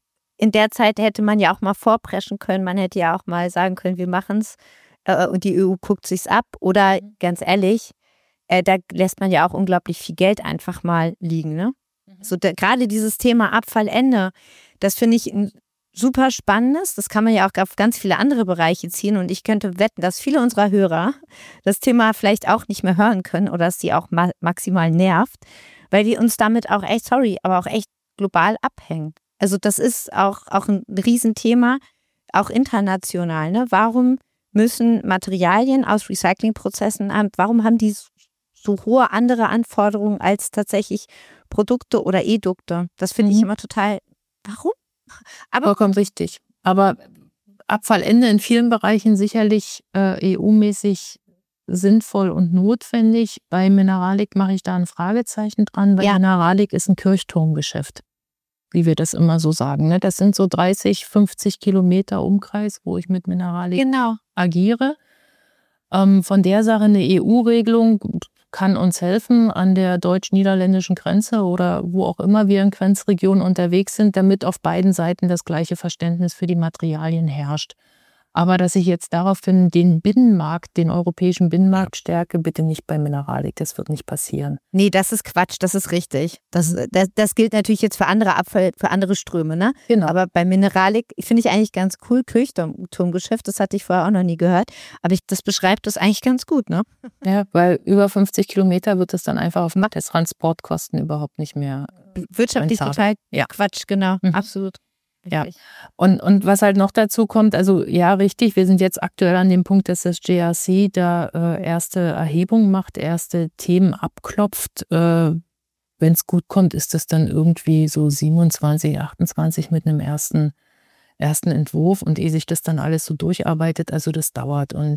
Zeit hätte man ja auch mal vorpreschen können. Man hätte ja auch mal sagen können, wir machen es und die EU guckt sich's ab. Oder ganz ehrlich, da lässt man ja auch unglaublich viel Geld einfach mal liegen. Ne? So gerade dieses Thema Abfallende, das finde ich ein super spannendes. Das kann man ja auch auf ganz viele andere Bereiche ziehen. Und ich könnte wetten, dass viele unserer Hörer das Thema vielleicht auch nicht mehr hören können oder dass sie auch maximal nervt, weil wir uns damit auch echt, aber auch echt global abhängen. Also das ist auch ein Riesenthema, auch international. Ne? Warum müssen Materialien aus Recyclingprozessen, warum haben die so hohe andere Anforderungen als tatsächlich Produkte oder Edukte? Das finde ich immer total, warum? Aber vollkommen richtig. Aber Abfallende in vielen Bereichen sicherlich EU-mäßig sinnvoll und notwendig. Bei Mineralik mache ich da ein Fragezeichen dran, weil Mineralik ist ein Kirchturmgeschäft, wie wir das immer so sagen. Ne? Das sind so 30, 50 Kilometer Umkreis, wo ich mit Mineralik agiere. Von der Sache eine EU-Regelung kann uns helfen an der deutsch-niederländischen Grenze oder wo auch immer wir in Grenzregionen unterwegs sind, damit auf beiden Seiten das gleiche Verständnis für die Materialien herrscht. Aber dass ich jetzt daraufhin den Binnenmarkt, den europäischen Binnenmarkt stärke, bitte nicht bei Mineralik. Das wird nicht passieren. Nee, das ist Quatsch, das ist richtig. Das gilt natürlich jetzt für andere für andere Ströme, ne? Genau. Aber bei Mineralik finde ich eigentlich ganz cool, Kirchturmgeschäft, das hatte ich vorher auch noch nie gehört. Aber das beschreibt das eigentlich ganz gut, ne? Ja, weil über 50 Kilometer wird es dann einfach auf der Transportkosten überhaupt nicht mehr wirtschaftlich total Quatsch, genau, absolut. Ja, und was halt noch dazu kommt, also ja, richtig, wir sind jetzt aktuell an dem Punkt, dass das JRC da erste Erhebungen macht, erste Themen abklopft. Wenn es gut kommt, ist das dann irgendwie so 27, 28 mit einem ersten Entwurf und ehe sich das dann alles so durcharbeitet, also das dauert. Und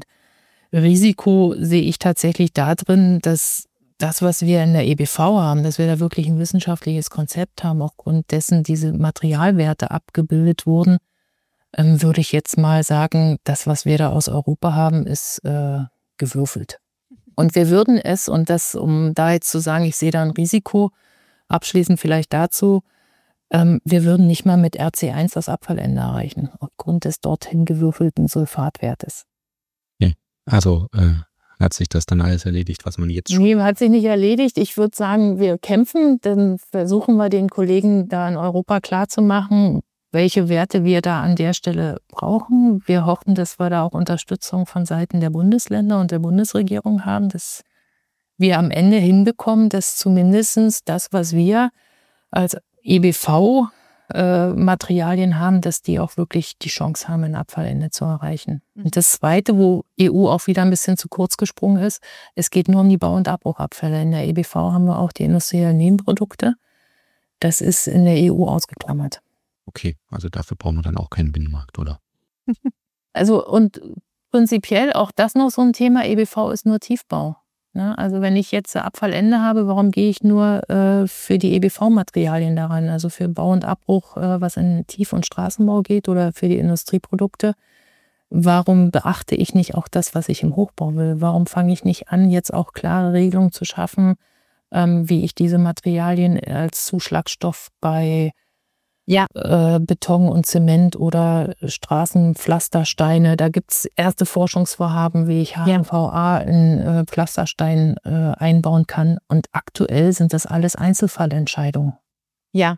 Risiko sehe ich tatsächlich da drin, dass das, was wir in der EBV haben, dass wir da wirklich ein wissenschaftliches Konzept haben, aufgrund dessen diese Materialwerte abgebildet wurden, würde ich jetzt mal sagen, das, was wir da aus Europa haben, ist gewürfelt. Und wir würden es, und das, um da jetzt zu sagen, ich sehe da ein Risiko, abschließend vielleicht dazu, Wir würden nicht mal mit RC1 das Abfallende erreichen, aufgrund des dorthin gewürfelten Sulfatwertes. Okay. Also hat sich das dann alles erledigt, was man jetzt schon... Nee, hat sich nicht erledigt. Ich würde sagen, wir kämpfen, dann versuchen wir den Kollegen da in Europa klarzumachen, welche Werte wir da an der Stelle brauchen. Wir hoffen, dass wir da auch Unterstützung von Seiten der Bundesländer und der Bundesregierung haben, dass wir am Ende hinbekommen, dass zumindest das, was wir als EBV-Materialien haben, dass die auch wirklich die Chance haben, ein Abfallende zu erreichen. Und das Zweite, wo EU auch wieder ein bisschen zu kurz gesprungen ist, es geht nur um die Bau- und Abbruchabfälle. In der EBV haben wir auch die industriellen Nebenprodukte. Das ist in der EU ausgeklammert. Okay, also dafür brauchen wir dann auch keinen Binnenmarkt, oder? Also und prinzipiell auch das noch so ein Thema, EBV ist nur Tiefbau. Ne? Also wenn ich jetzt Abfallende habe, warum gehe ich nur für die EBV-Materialien daran? Also für Bau und Abbruch, was in Tief- und Straßenbau geht oder für die Industrieprodukte. Warum beachte ich nicht auch das, was ich im Hochbau will? Warum fange ich nicht an, jetzt auch klare Regelungen zu schaffen, wie ich diese Materialien als Zuschlagstoff bei Beton und Zement oder Straßenpflastersteine. Da gibt es erste Forschungsvorhaben, wie ich HMVA in Pflasterstein einbauen kann. Und aktuell sind das alles Einzelfallentscheidungen. Ja.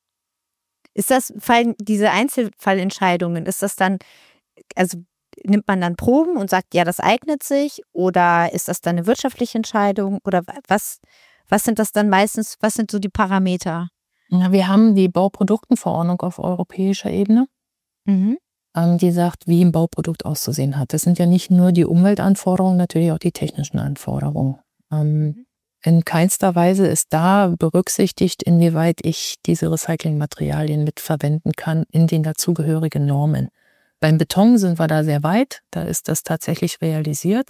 Diese Einzelfallentscheidungen, ist das dann, also nimmt man dann Proben und sagt, ja, das eignet sich? Oder ist das dann eine wirtschaftliche Entscheidung? Oder was sind das dann meistens, was sind so die Parameter? Wir haben die Bauproduktenverordnung auf europäischer Ebene, die sagt, wie ein Bauprodukt auszusehen hat. Das sind ja nicht nur die Umweltanforderungen, natürlich auch die technischen Anforderungen. In keinster Weise ist da berücksichtigt, inwieweit ich diese Recyclingmaterialien mitverwenden kann in den dazugehörigen Normen. Beim Beton sind wir da sehr weit, da ist das tatsächlich realisiert.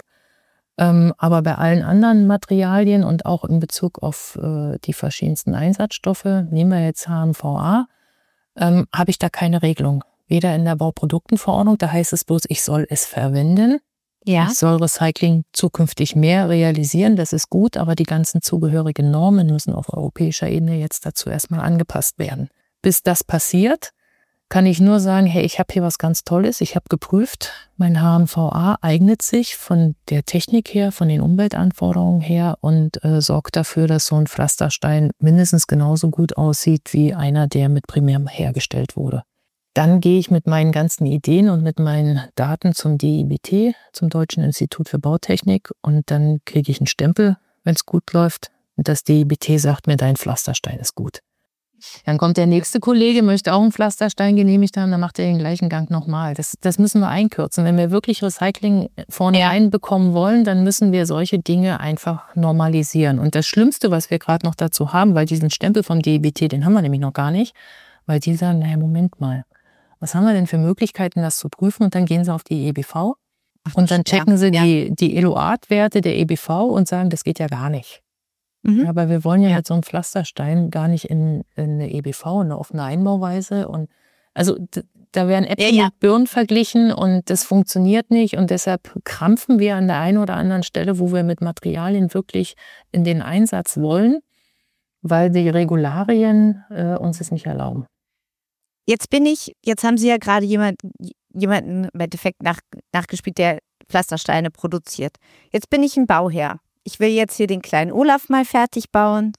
Aber bei allen anderen Materialien und auch in Bezug auf die verschiedensten Einsatzstoffe, nehmen wir jetzt HMVA, habe ich da keine Regelung. Weder in der Bauproduktenverordnung, da heißt es bloß, ich soll es verwenden. Ja. Ich soll Recycling zukünftig mehr realisieren, das ist gut, aber die ganzen zugehörigen Normen müssen auf europäischer Ebene jetzt dazu erstmal angepasst werden. Bis das passiert, kann ich nur sagen, hey, ich habe hier was ganz Tolles, ich habe geprüft, mein HMVA eignet sich von der Technik her, von den Umweltanforderungen her und sorgt dafür, dass so ein Pflasterstein mindestens genauso gut aussieht wie einer, der mit Primär hergestellt wurde. Dann gehe ich mit meinen ganzen Ideen und mit meinen Daten zum DIBT, zum Deutschen Institut für Bautechnik, und dann kriege ich einen Stempel, wenn es gut läuft. Und das DIBT sagt mir, dein Pflasterstein ist gut. Dann kommt der nächste Kollege, möchte auch einen Pflasterstein genehmigt haben, dann macht er den gleichen Gang nochmal. Das müssen wir einkürzen. Wenn wir wirklich Recycling vorne reinbekommen wollen, dann müssen wir solche Dinge einfach normalisieren. Und das Schlimmste, was wir gerade noch dazu haben, weil diesen Stempel vom DIBT, den haben wir nämlich noch gar nicht, weil die sagen, naja, Moment mal, was haben wir denn für Möglichkeiten, das zu prüfen? Und dann gehen sie auf die EBV und dann checken sie die Eloat-Werte der EBV und sagen, das geht ja gar nicht. Aber wir wollen ja jetzt so einen Pflasterstein gar nicht in eine EBV, eine offene Einbauweise. Und also da werden Äpfel mit Birnen verglichen und das funktioniert nicht. Und deshalb krampfen wir an der einen oder anderen Stelle, wo wir mit Materialien wirklich in den Einsatz wollen, weil die Regularien uns es nicht erlauben. Jetzt haben Sie ja gerade jemanden im Endeffekt nachgespielt, der Pflastersteine produziert. Jetzt bin ich ein Bauherr. Ich will jetzt hier den kleinen Olaf mal fertig bauen,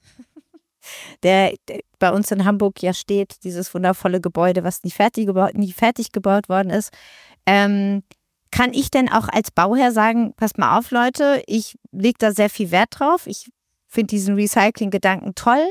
der bei uns in Hamburg ja steht, dieses wundervolle Gebäude, was nie fertig gebaut worden ist. Kann ich denn auch als Bauherr sagen, passt mal auf, Leute, ich lege da sehr viel Wert drauf, ich finde diesen Recycling-Gedanken toll,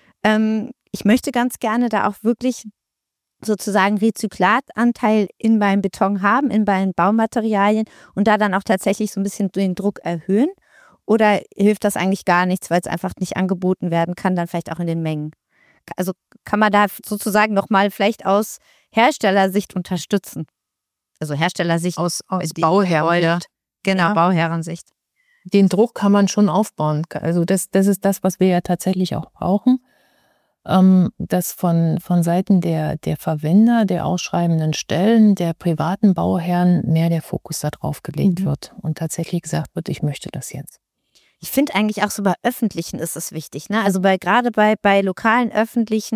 ich möchte ganz gerne da auch wirklich sozusagen Rezyklatanteil in meinem Beton haben, in meinen Baumaterialien und da dann auch tatsächlich so ein bisschen den Druck erhöhen? Oder hilft das eigentlich gar nichts, weil es einfach nicht angeboten werden kann, dann vielleicht auch in den Mengen? Also kann man da sozusagen nochmal vielleicht aus Herstellersicht unterstützen? Also Herstellersicht aus Bauherren. Genau, Bauherrensicht. Den Druck kann man schon aufbauen. Also das ist das, was wir ja tatsächlich auch brauchen. Dass von Seiten der Verwender, der ausschreibenden Stellen, der privaten Bauherren mehr der Fokus da drauf gelegt wird und tatsächlich gesagt wird, ich möchte das jetzt. Ich finde eigentlich auch so bei Öffentlichen ist es wichtig, ne? Also gerade bei lokalen Öffentlichen,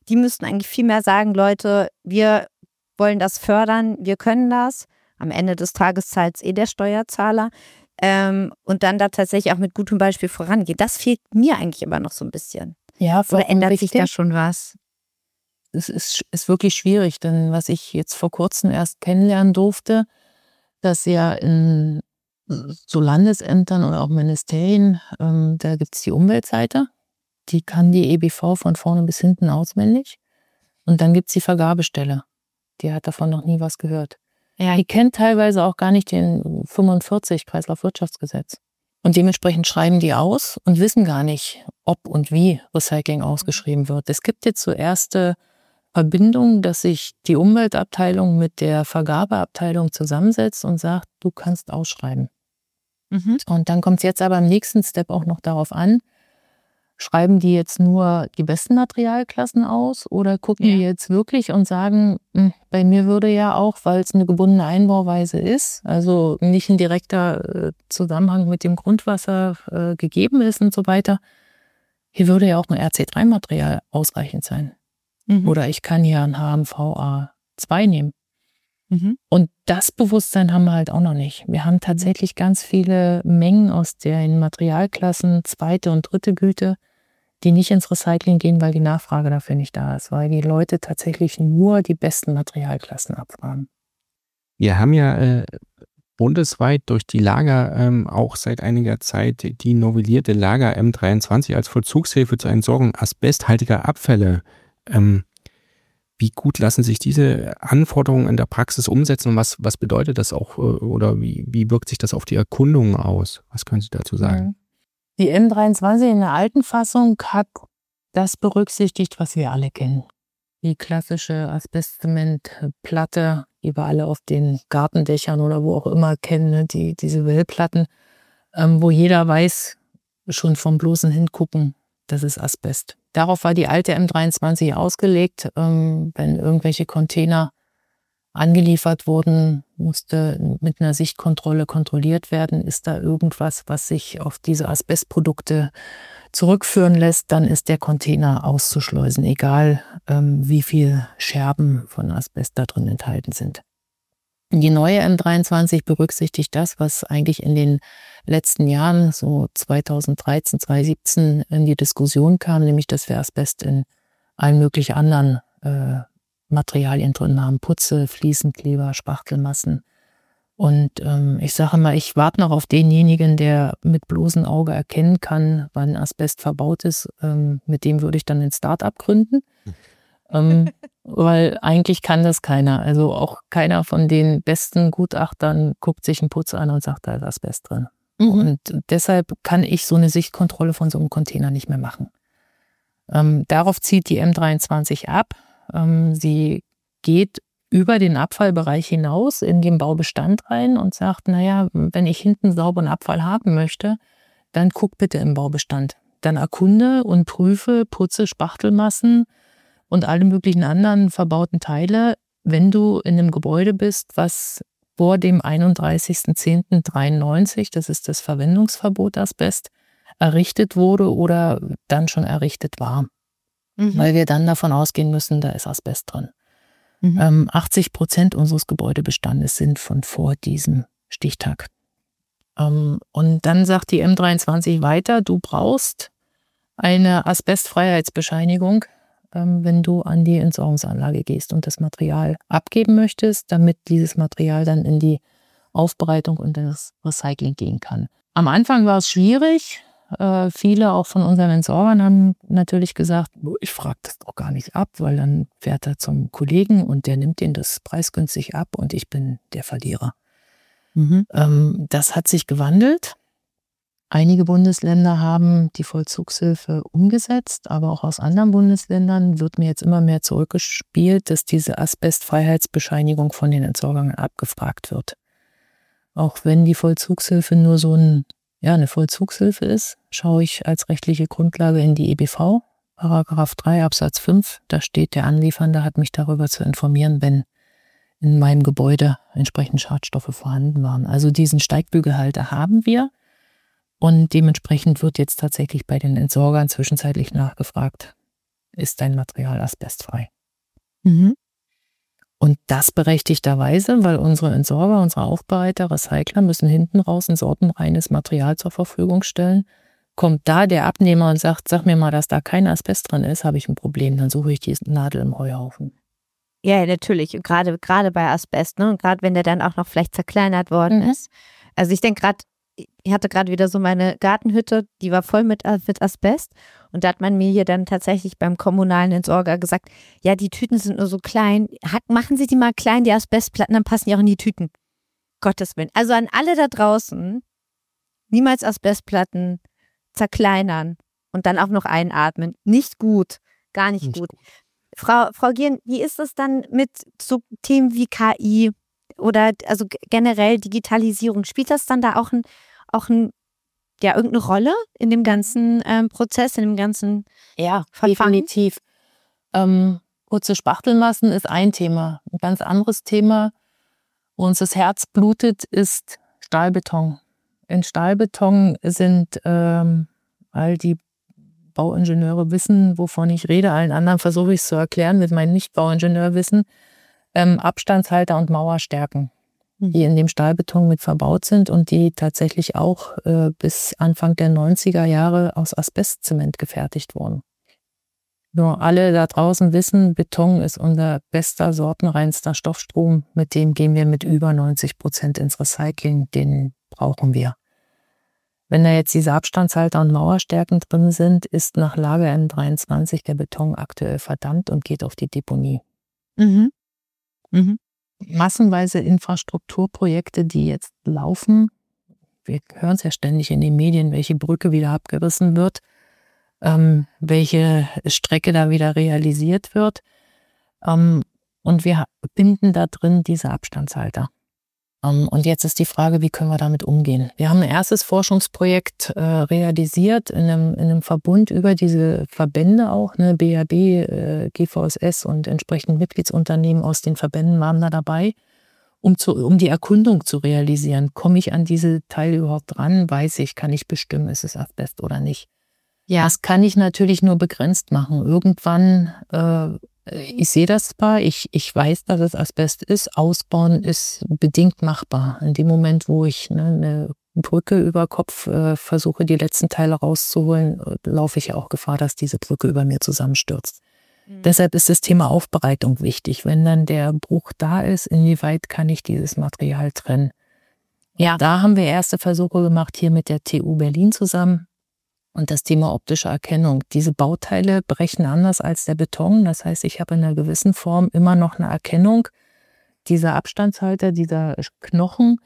Die müssten eigentlich viel mehr sagen, Leute, wir wollen das fördern, wir können das. Am Ende des Tages zahlt es der Steuerzahler. Und dann da tatsächlich auch mit gutem Beispiel vorangehen. Das fehlt mir eigentlich immer noch so ein bisschen. Ja, oder ändert sich da schon was? Es ist wirklich schwierig, denn was ich jetzt vor kurzem erst kennenlernen durfte, dass ja in so Landesämtern oder auch Ministerien, da gibt es die Umweltseite, die kann die EBV von vorne bis hinten auswendig. Und dann gibt es die Vergabestelle. Die hat davon noch nie was gehört. Ja, die kennt teilweise auch gar nicht den 45 Kreislaufwirtschaftsgesetz. Und dementsprechend schreiben die aus und wissen gar nicht, ob und wie Recycling ausgeschrieben wird. Es gibt jetzt so erste Verbindungen, dass sich die Umweltabteilung mit der Vergabeabteilung zusammensetzt und sagt, du kannst ausschreiben. Und dann kommt es jetzt aber im nächsten Step auch noch darauf an, schreiben die jetzt nur die besten Materialklassen aus oder gucken die jetzt wirklich und sagen, bei mir würde ja auch, weil es eine gebundene Einbauweise ist, also nicht ein direkter Zusammenhang mit dem Grundwasser gegeben ist und so weiter, hier würde ja auch ein RC3-Material ausreichend sein. Oder ich kann ja ein HMVA2 nehmen. Und das Bewusstsein haben wir halt auch noch nicht. Wir haben tatsächlich ganz viele Mengen aus den Materialklassen zweite und dritte Güte, die nicht ins Recycling gehen, weil die Nachfrage dafür nicht da ist, weil die Leute tatsächlich nur die besten Materialklassen abfragen. Wir haben ja bundesweit durch die Lager auch seit einiger Zeit die novellierte Lager M23 als Vollzugshilfe zur Entsorgung asbesthaltiger Abfälle. Wie gut lassen sich diese Anforderungen in der Praxis umsetzen und was bedeutet das auch oder wie wirkt sich das auf die Erkundungen aus? Was können Sie dazu sagen? Die M23 in der alten Fassung hat das berücksichtigt, was wir alle kennen. Die klassische Asbestzementplatte, die wir alle auf den Gartendächern oder wo auch immer kennen, ne? Diese Wellplatten, wo jeder weiß, schon vom bloßen Hingucken, das ist Asbest. Darauf war die alte M23 ausgelegt. Wenn irgendwelche Container angeliefert wurden, musste mit einer Sichtkontrolle kontrolliert werden. Ist da irgendwas, was sich auf diese Asbestprodukte zurückführen lässt, dann ist der Container auszuschleusen, egal wie viel Scherben von Asbest da drin enthalten sind. Die neue M23 berücksichtigt das, was eigentlich in den letzten Jahren, so 2013, 2017, in die Diskussion kam, nämlich, dass wir Asbest in allen möglichen anderen Materialien drin haben. Putze, Fliesenkleber, Spachtelmassen. Und ich sage mal, ich warte noch auf denjenigen, der mit bloßem Auge erkennen kann, wann Asbest verbaut ist. Mit dem würde ich dann ein Start-up gründen. Weil eigentlich kann das keiner. Also auch keiner von den besten Gutachtern guckt sich einen Putz an und sagt, da ist Asbest drin. Und deshalb kann ich so eine Sichtkontrolle von so einem Container nicht mehr machen. Darauf zieht die M23 ab. Sie geht über den Abfallbereich hinaus in den Baubestand rein und sagt, naja, wenn ich hinten sauberen Abfall haben möchte, dann guck bitte im Baubestand. Dann erkunde und prüfe Putze, Spachtelmassen und alle möglichen anderen verbauten Teile, wenn du in einem Gebäude bist, was vor dem 31.10.93, das ist das Verwendungsverbot Asbest, errichtet wurde oder dann schon errichtet war. Weil wir dann davon ausgehen müssen, da ist Asbest drin. 80% unseres Gebäudebestandes sind von vor diesem Stichtag. Und dann sagt die M23 weiter, du brauchst eine Asbestfreiheitsbescheinigung, wenn du an die Entsorgungsanlage gehst und das Material abgeben möchtest, damit dieses Material dann in die Aufbereitung und das Recycling gehen kann. Am Anfang war es schwierig. Viele auch von unseren Entsorgern haben natürlich gesagt, ich frage das doch gar nicht ab, weil dann fährt er zum Kollegen und der nimmt den das preisgünstig ab und ich bin der Verlierer. Das hat sich gewandelt. Einige Bundesländer haben die Vollzugshilfe umgesetzt, aber auch aus anderen Bundesländern wird mir jetzt immer mehr zurückgespielt, dass diese Asbestfreiheitsbescheinigung von den Entsorgern abgefragt wird. Auch wenn die Vollzugshilfe nur so eine Vollzugshilfe ist, schaue ich als rechtliche Grundlage in die EBV, Paragraph 3 Absatz 5. Da steht, der Anliefernde hat mich darüber zu informieren, wenn in meinem Gebäude entsprechend Schadstoffe vorhanden waren. Also diesen Steigbügelhalter haben wir und dementsprechend wird jetzt tatsächlich bei den Entsorgern zwischenzeitlich nachgefragt, ist dein Material asbestfrei. Mhm. Und das berechtigterweise, weil unsere Entsorger, unsere Aufbereiter, Recycler müssen hinten raus ein sortenreines Material zur Verfügung stellen. Kommt da der Abnehmer und sagt, sag mir mal, dass da kein Asbest drin ist, habe ich ein Problem, dann suche ich die Nadel im Heuhaufen. Ja, natürlich. Und gerade bei Asbest, ne? Und gerade wenn der dann auch noch vielleicht zerkleinert worden ist. Also ich denke gerade, ich hatte gerade wieder so meine Gartenhütte, die war voll mit Asbest. Und da hat man mir hier dann tatsächlich beim kommunalen Entsorger gesagt, ja, die Tüten sind nur so klein. Machen Sie die mal klein, die Asbestplatten, dann passen die auch in die Tüten. Gottes Willen. Also an alle da draußen, niemals Asbestplatten zerkleinern und dann auch noch einatmen. Nicht gut. Gar nicht gut. Frau Giern, wie ist es dann mit so Themen wie KI oder also generell Digitalisierung? Spielt das dann da auch irgendeine Rolle in dem ganzen Prozess, in dem ganzen Verfahren? Definitiv. Kurze Spachtelmassen ist ein Thema. Ein ganz anderes Thema, wo uns das Herz blutet, ist Stahlbeton. In Stahlbeton sind all die Bauingenieure wissen, wovon ich rede. Allen anderen versuche ich es zu erklären mit meinem Nicht-Bauingenieurwissen. Abstandshalter und Mauerstärken, die in dem Stahlbeton mit verbaut sind und die tatsächlich auch bis Anfang der 90er Jahre aus Asbestzement gefertigt wurden. Nur alle da draußen wissen, Beton ist unser bester, sortenreinster Stoffstrom. Mit dem gehen wir mit über 90% ins Recycling. Den brauchen wir. Wenn da jetzt diese Abstandshalter und Mauerstärken drin sind, ist nach Lage M23 der Beton aktuell verdammt und geht auf die Deponie. Mhm. Mhm. Massenweise Infrastrukturprojekte, die jetzt laufen. Wir hören es ja ständig in den Medien, welche Brücke wieder abgerissen wird, welche Strecke da wieder realisiert wird. Und wir binden da drin diese Abstandshalter. Und jetzt ist die Frage, wie können wir damit umgehen? Wir haben ein erstes Forschungsprojekt realisiert in einem Verbund über diese Verbände auch, ne, BAB, GVSS und entsprechend Mitgliedsunternehmen aus den Verbänden waren da dabei, um die Erkundung zu realisieren. Komme ich an diese Teile überhaupt ran? Weiß ich, kann ich bestimmen, ist es Asbest oder nicht? Ja. Das kann ich natürlich nur begrenzt machen. Irgendwann ich sehe das zwar, ich weiß, dass es Asbest ist, ausbauen ist bedingt machbar. In dem Moment, wo ich eine Brücke über Kopf versuche, die letzten Teile rauszuholen, laufe ich ja auch Gefahr, dass diese Brücke über mir zusammenstürzt. Deshalb ist das Thema Aufbereitung wichtig. Wenn dann der Bruch da ist, inwieweit kann ich dieses Material trennen? Ja, da haben wir erste Versuche gemacht, hier mit der TU Berlin zusammen. Und das Thema optische Erkennung. Diese Bauteile brechen anders als der Beton. Das heißt, ich habe in einer gewissen Form immer noch eine Erkennung dieser Abstandshalter, dieser Knochen.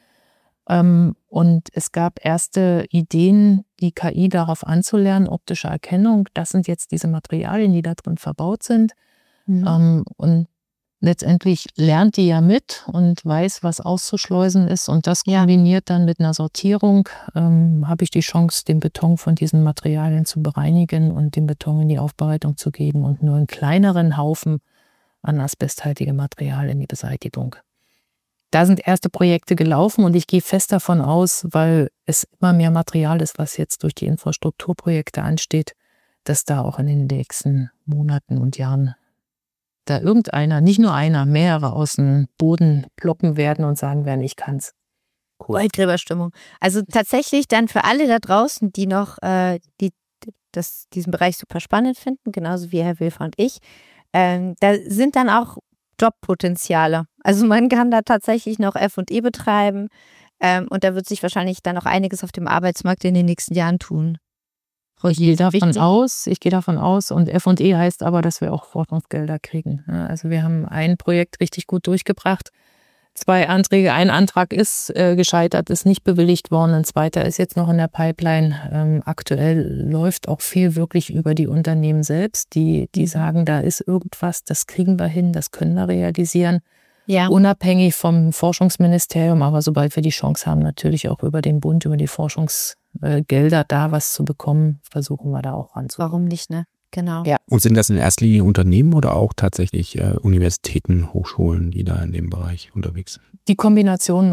Und es gab erste Ideen, die KI darauf anzulernen, optische Erkennung. Das sind jetzt diese Materialien, die da drin verbaut sind. Und letztendlich lernt die ja mit und weiß, was auszuschleusen ist. Und das kombiniert dann mit einer Sortierung, habe ich die Chance, den Beton von diesen Materialien zu bereinigen und den Beton in die Aufbereitung zu geben und nur einen kleineren Haufen an asbesthaltigem Material in die Beseitigung. Da sind erste Projekte gelaufen und ich gehe fest davon aus, weil es immer mehr Material ist, was jetzt durch die Infrastrukturprojekte ansteht, dass da auch in den nächsten Monaten und Jahren da irgendeiner, nicht nur einer, mehrere aus dem Boden ploppen werden und sagen werden, ich kann's. Cool. Goldgräberstimmung. Also tatsächlich dann für alle da draußen, die noch diesen Bereich super spannend finden, genauso wie Herr Wilfer und ich, da sind dann auch Jobpotenziale. Also man kann da tatsächlich noch F&E betreiben und da wird sich wahrscheinlich dann auch einiges auf dem Arbeitsmarkt in den nächsten Jahren tun. Ich gehe davon aus und F&E heißt aber, dass wir auch Forschungsgelder kriegen. Also wir haben ein Projekt richtig gut durchgebracht, 2 Anträge, ein Antrag ist gescheitert, ist nicht bewilligt worden, ein zweiter ist jetzt noch in der Pipeline. Aktuell läuft auch viel wirklich über die Unternehmen selbst, die sagen, da ist irgendwas, das kriegen wir hin, das können wir realisieren. Ja. Unabhängig vom Forschungsministerium, aber sobald wir die Chance haben, natürlich auch über den Bund, über die Forschungsgelder da was zu bekommen, versuchen wir da auch ranzukommen. Warum nicht, ne? Genau. Ja. Und sind das in erster Linie Unternehmen oder auch tatsächlich Universitäten, Hochschulen, die da in dem Bereich unterwegs sind? Die Kombination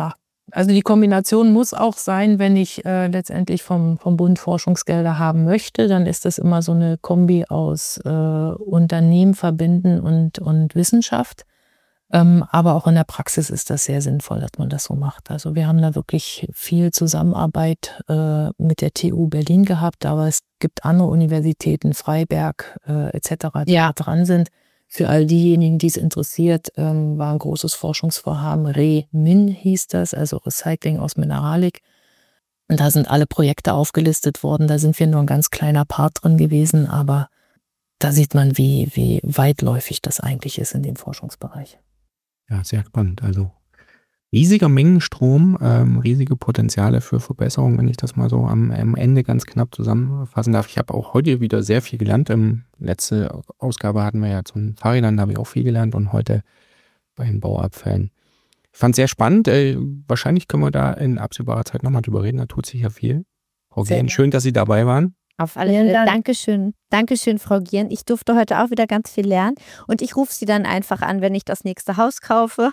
Also die Kombination muss auch sein, wenn ich letztendlich vom Bund Forschungsgelder haben möchte, dann ist das immer so eine Kombi aus Unternehmen, Verbänden und Wissenschaft. Aber auch in der Praxis ist das sehr sinnvoll, dass man das so macht. Also wir haben da wirklich viel Zusammenarbeit mit der TU Berlin gehabt, aber es gibt andere Universitäten, Freiberg etc., die da dran sind. Für all diejenigen, die es interessiert, war ein großes Forschungsvorhaben. ReMin hieß das, also Recycling aus Mineralik. Und da sind alle Projekte aufgelistet worden. Da sind wir nur ein ganz kleiner Part drin gewesen, aber da sieht man, wie weitläufig das eigentlich ist in dem Forschungsbereich. Ja, sehr spannend. Also riesiger Mengenstrom, riesige Potenziale für Verbesserung, wenn ich das mal so am Ende ganz knapp zusammenfassen darf. Ich habe auch heute wieder sehr viel gelernt. Letzte Ausgabe hatten wir ja zum Fahrrädern, da habe ich auch viel gelernt und heute bei den Bauabfällen. Ich fand es sehr spannend. Wahrscheinlich können wir da in absehbarer Zeit nochmal drüber reden. Da tut sich ja viel. Frau Gien, schön, dass Sie dabei waren. Auf alle Fälle. Dankeschön. Dankeschön, Frau Gien. Ich durfte heute auch wieder ganz viel lernen. Und ich rufe Sie dann einfach an, wenn ich das nächste Haus kaufe.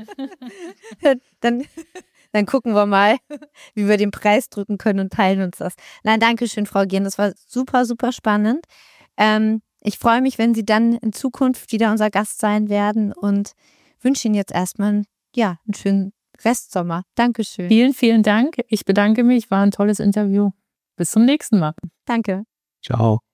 Dann gucken wir mal, wie wir den Preis drücken können und teilen uns das. Nein, Dankeschön, Frau Gien. Das war super, super spannend. Ich freue mich, wenn Sie dann in Zukunft wieder unser Gast sein werden und wünsche Ihnen jetzt erstmal einen schönen Restsommer. Dankeschön. Vielen, vielen Dank. Ich bedanke mich. War ein tolles Interview. Bis zum nächsten Mal. Danke. Ciao.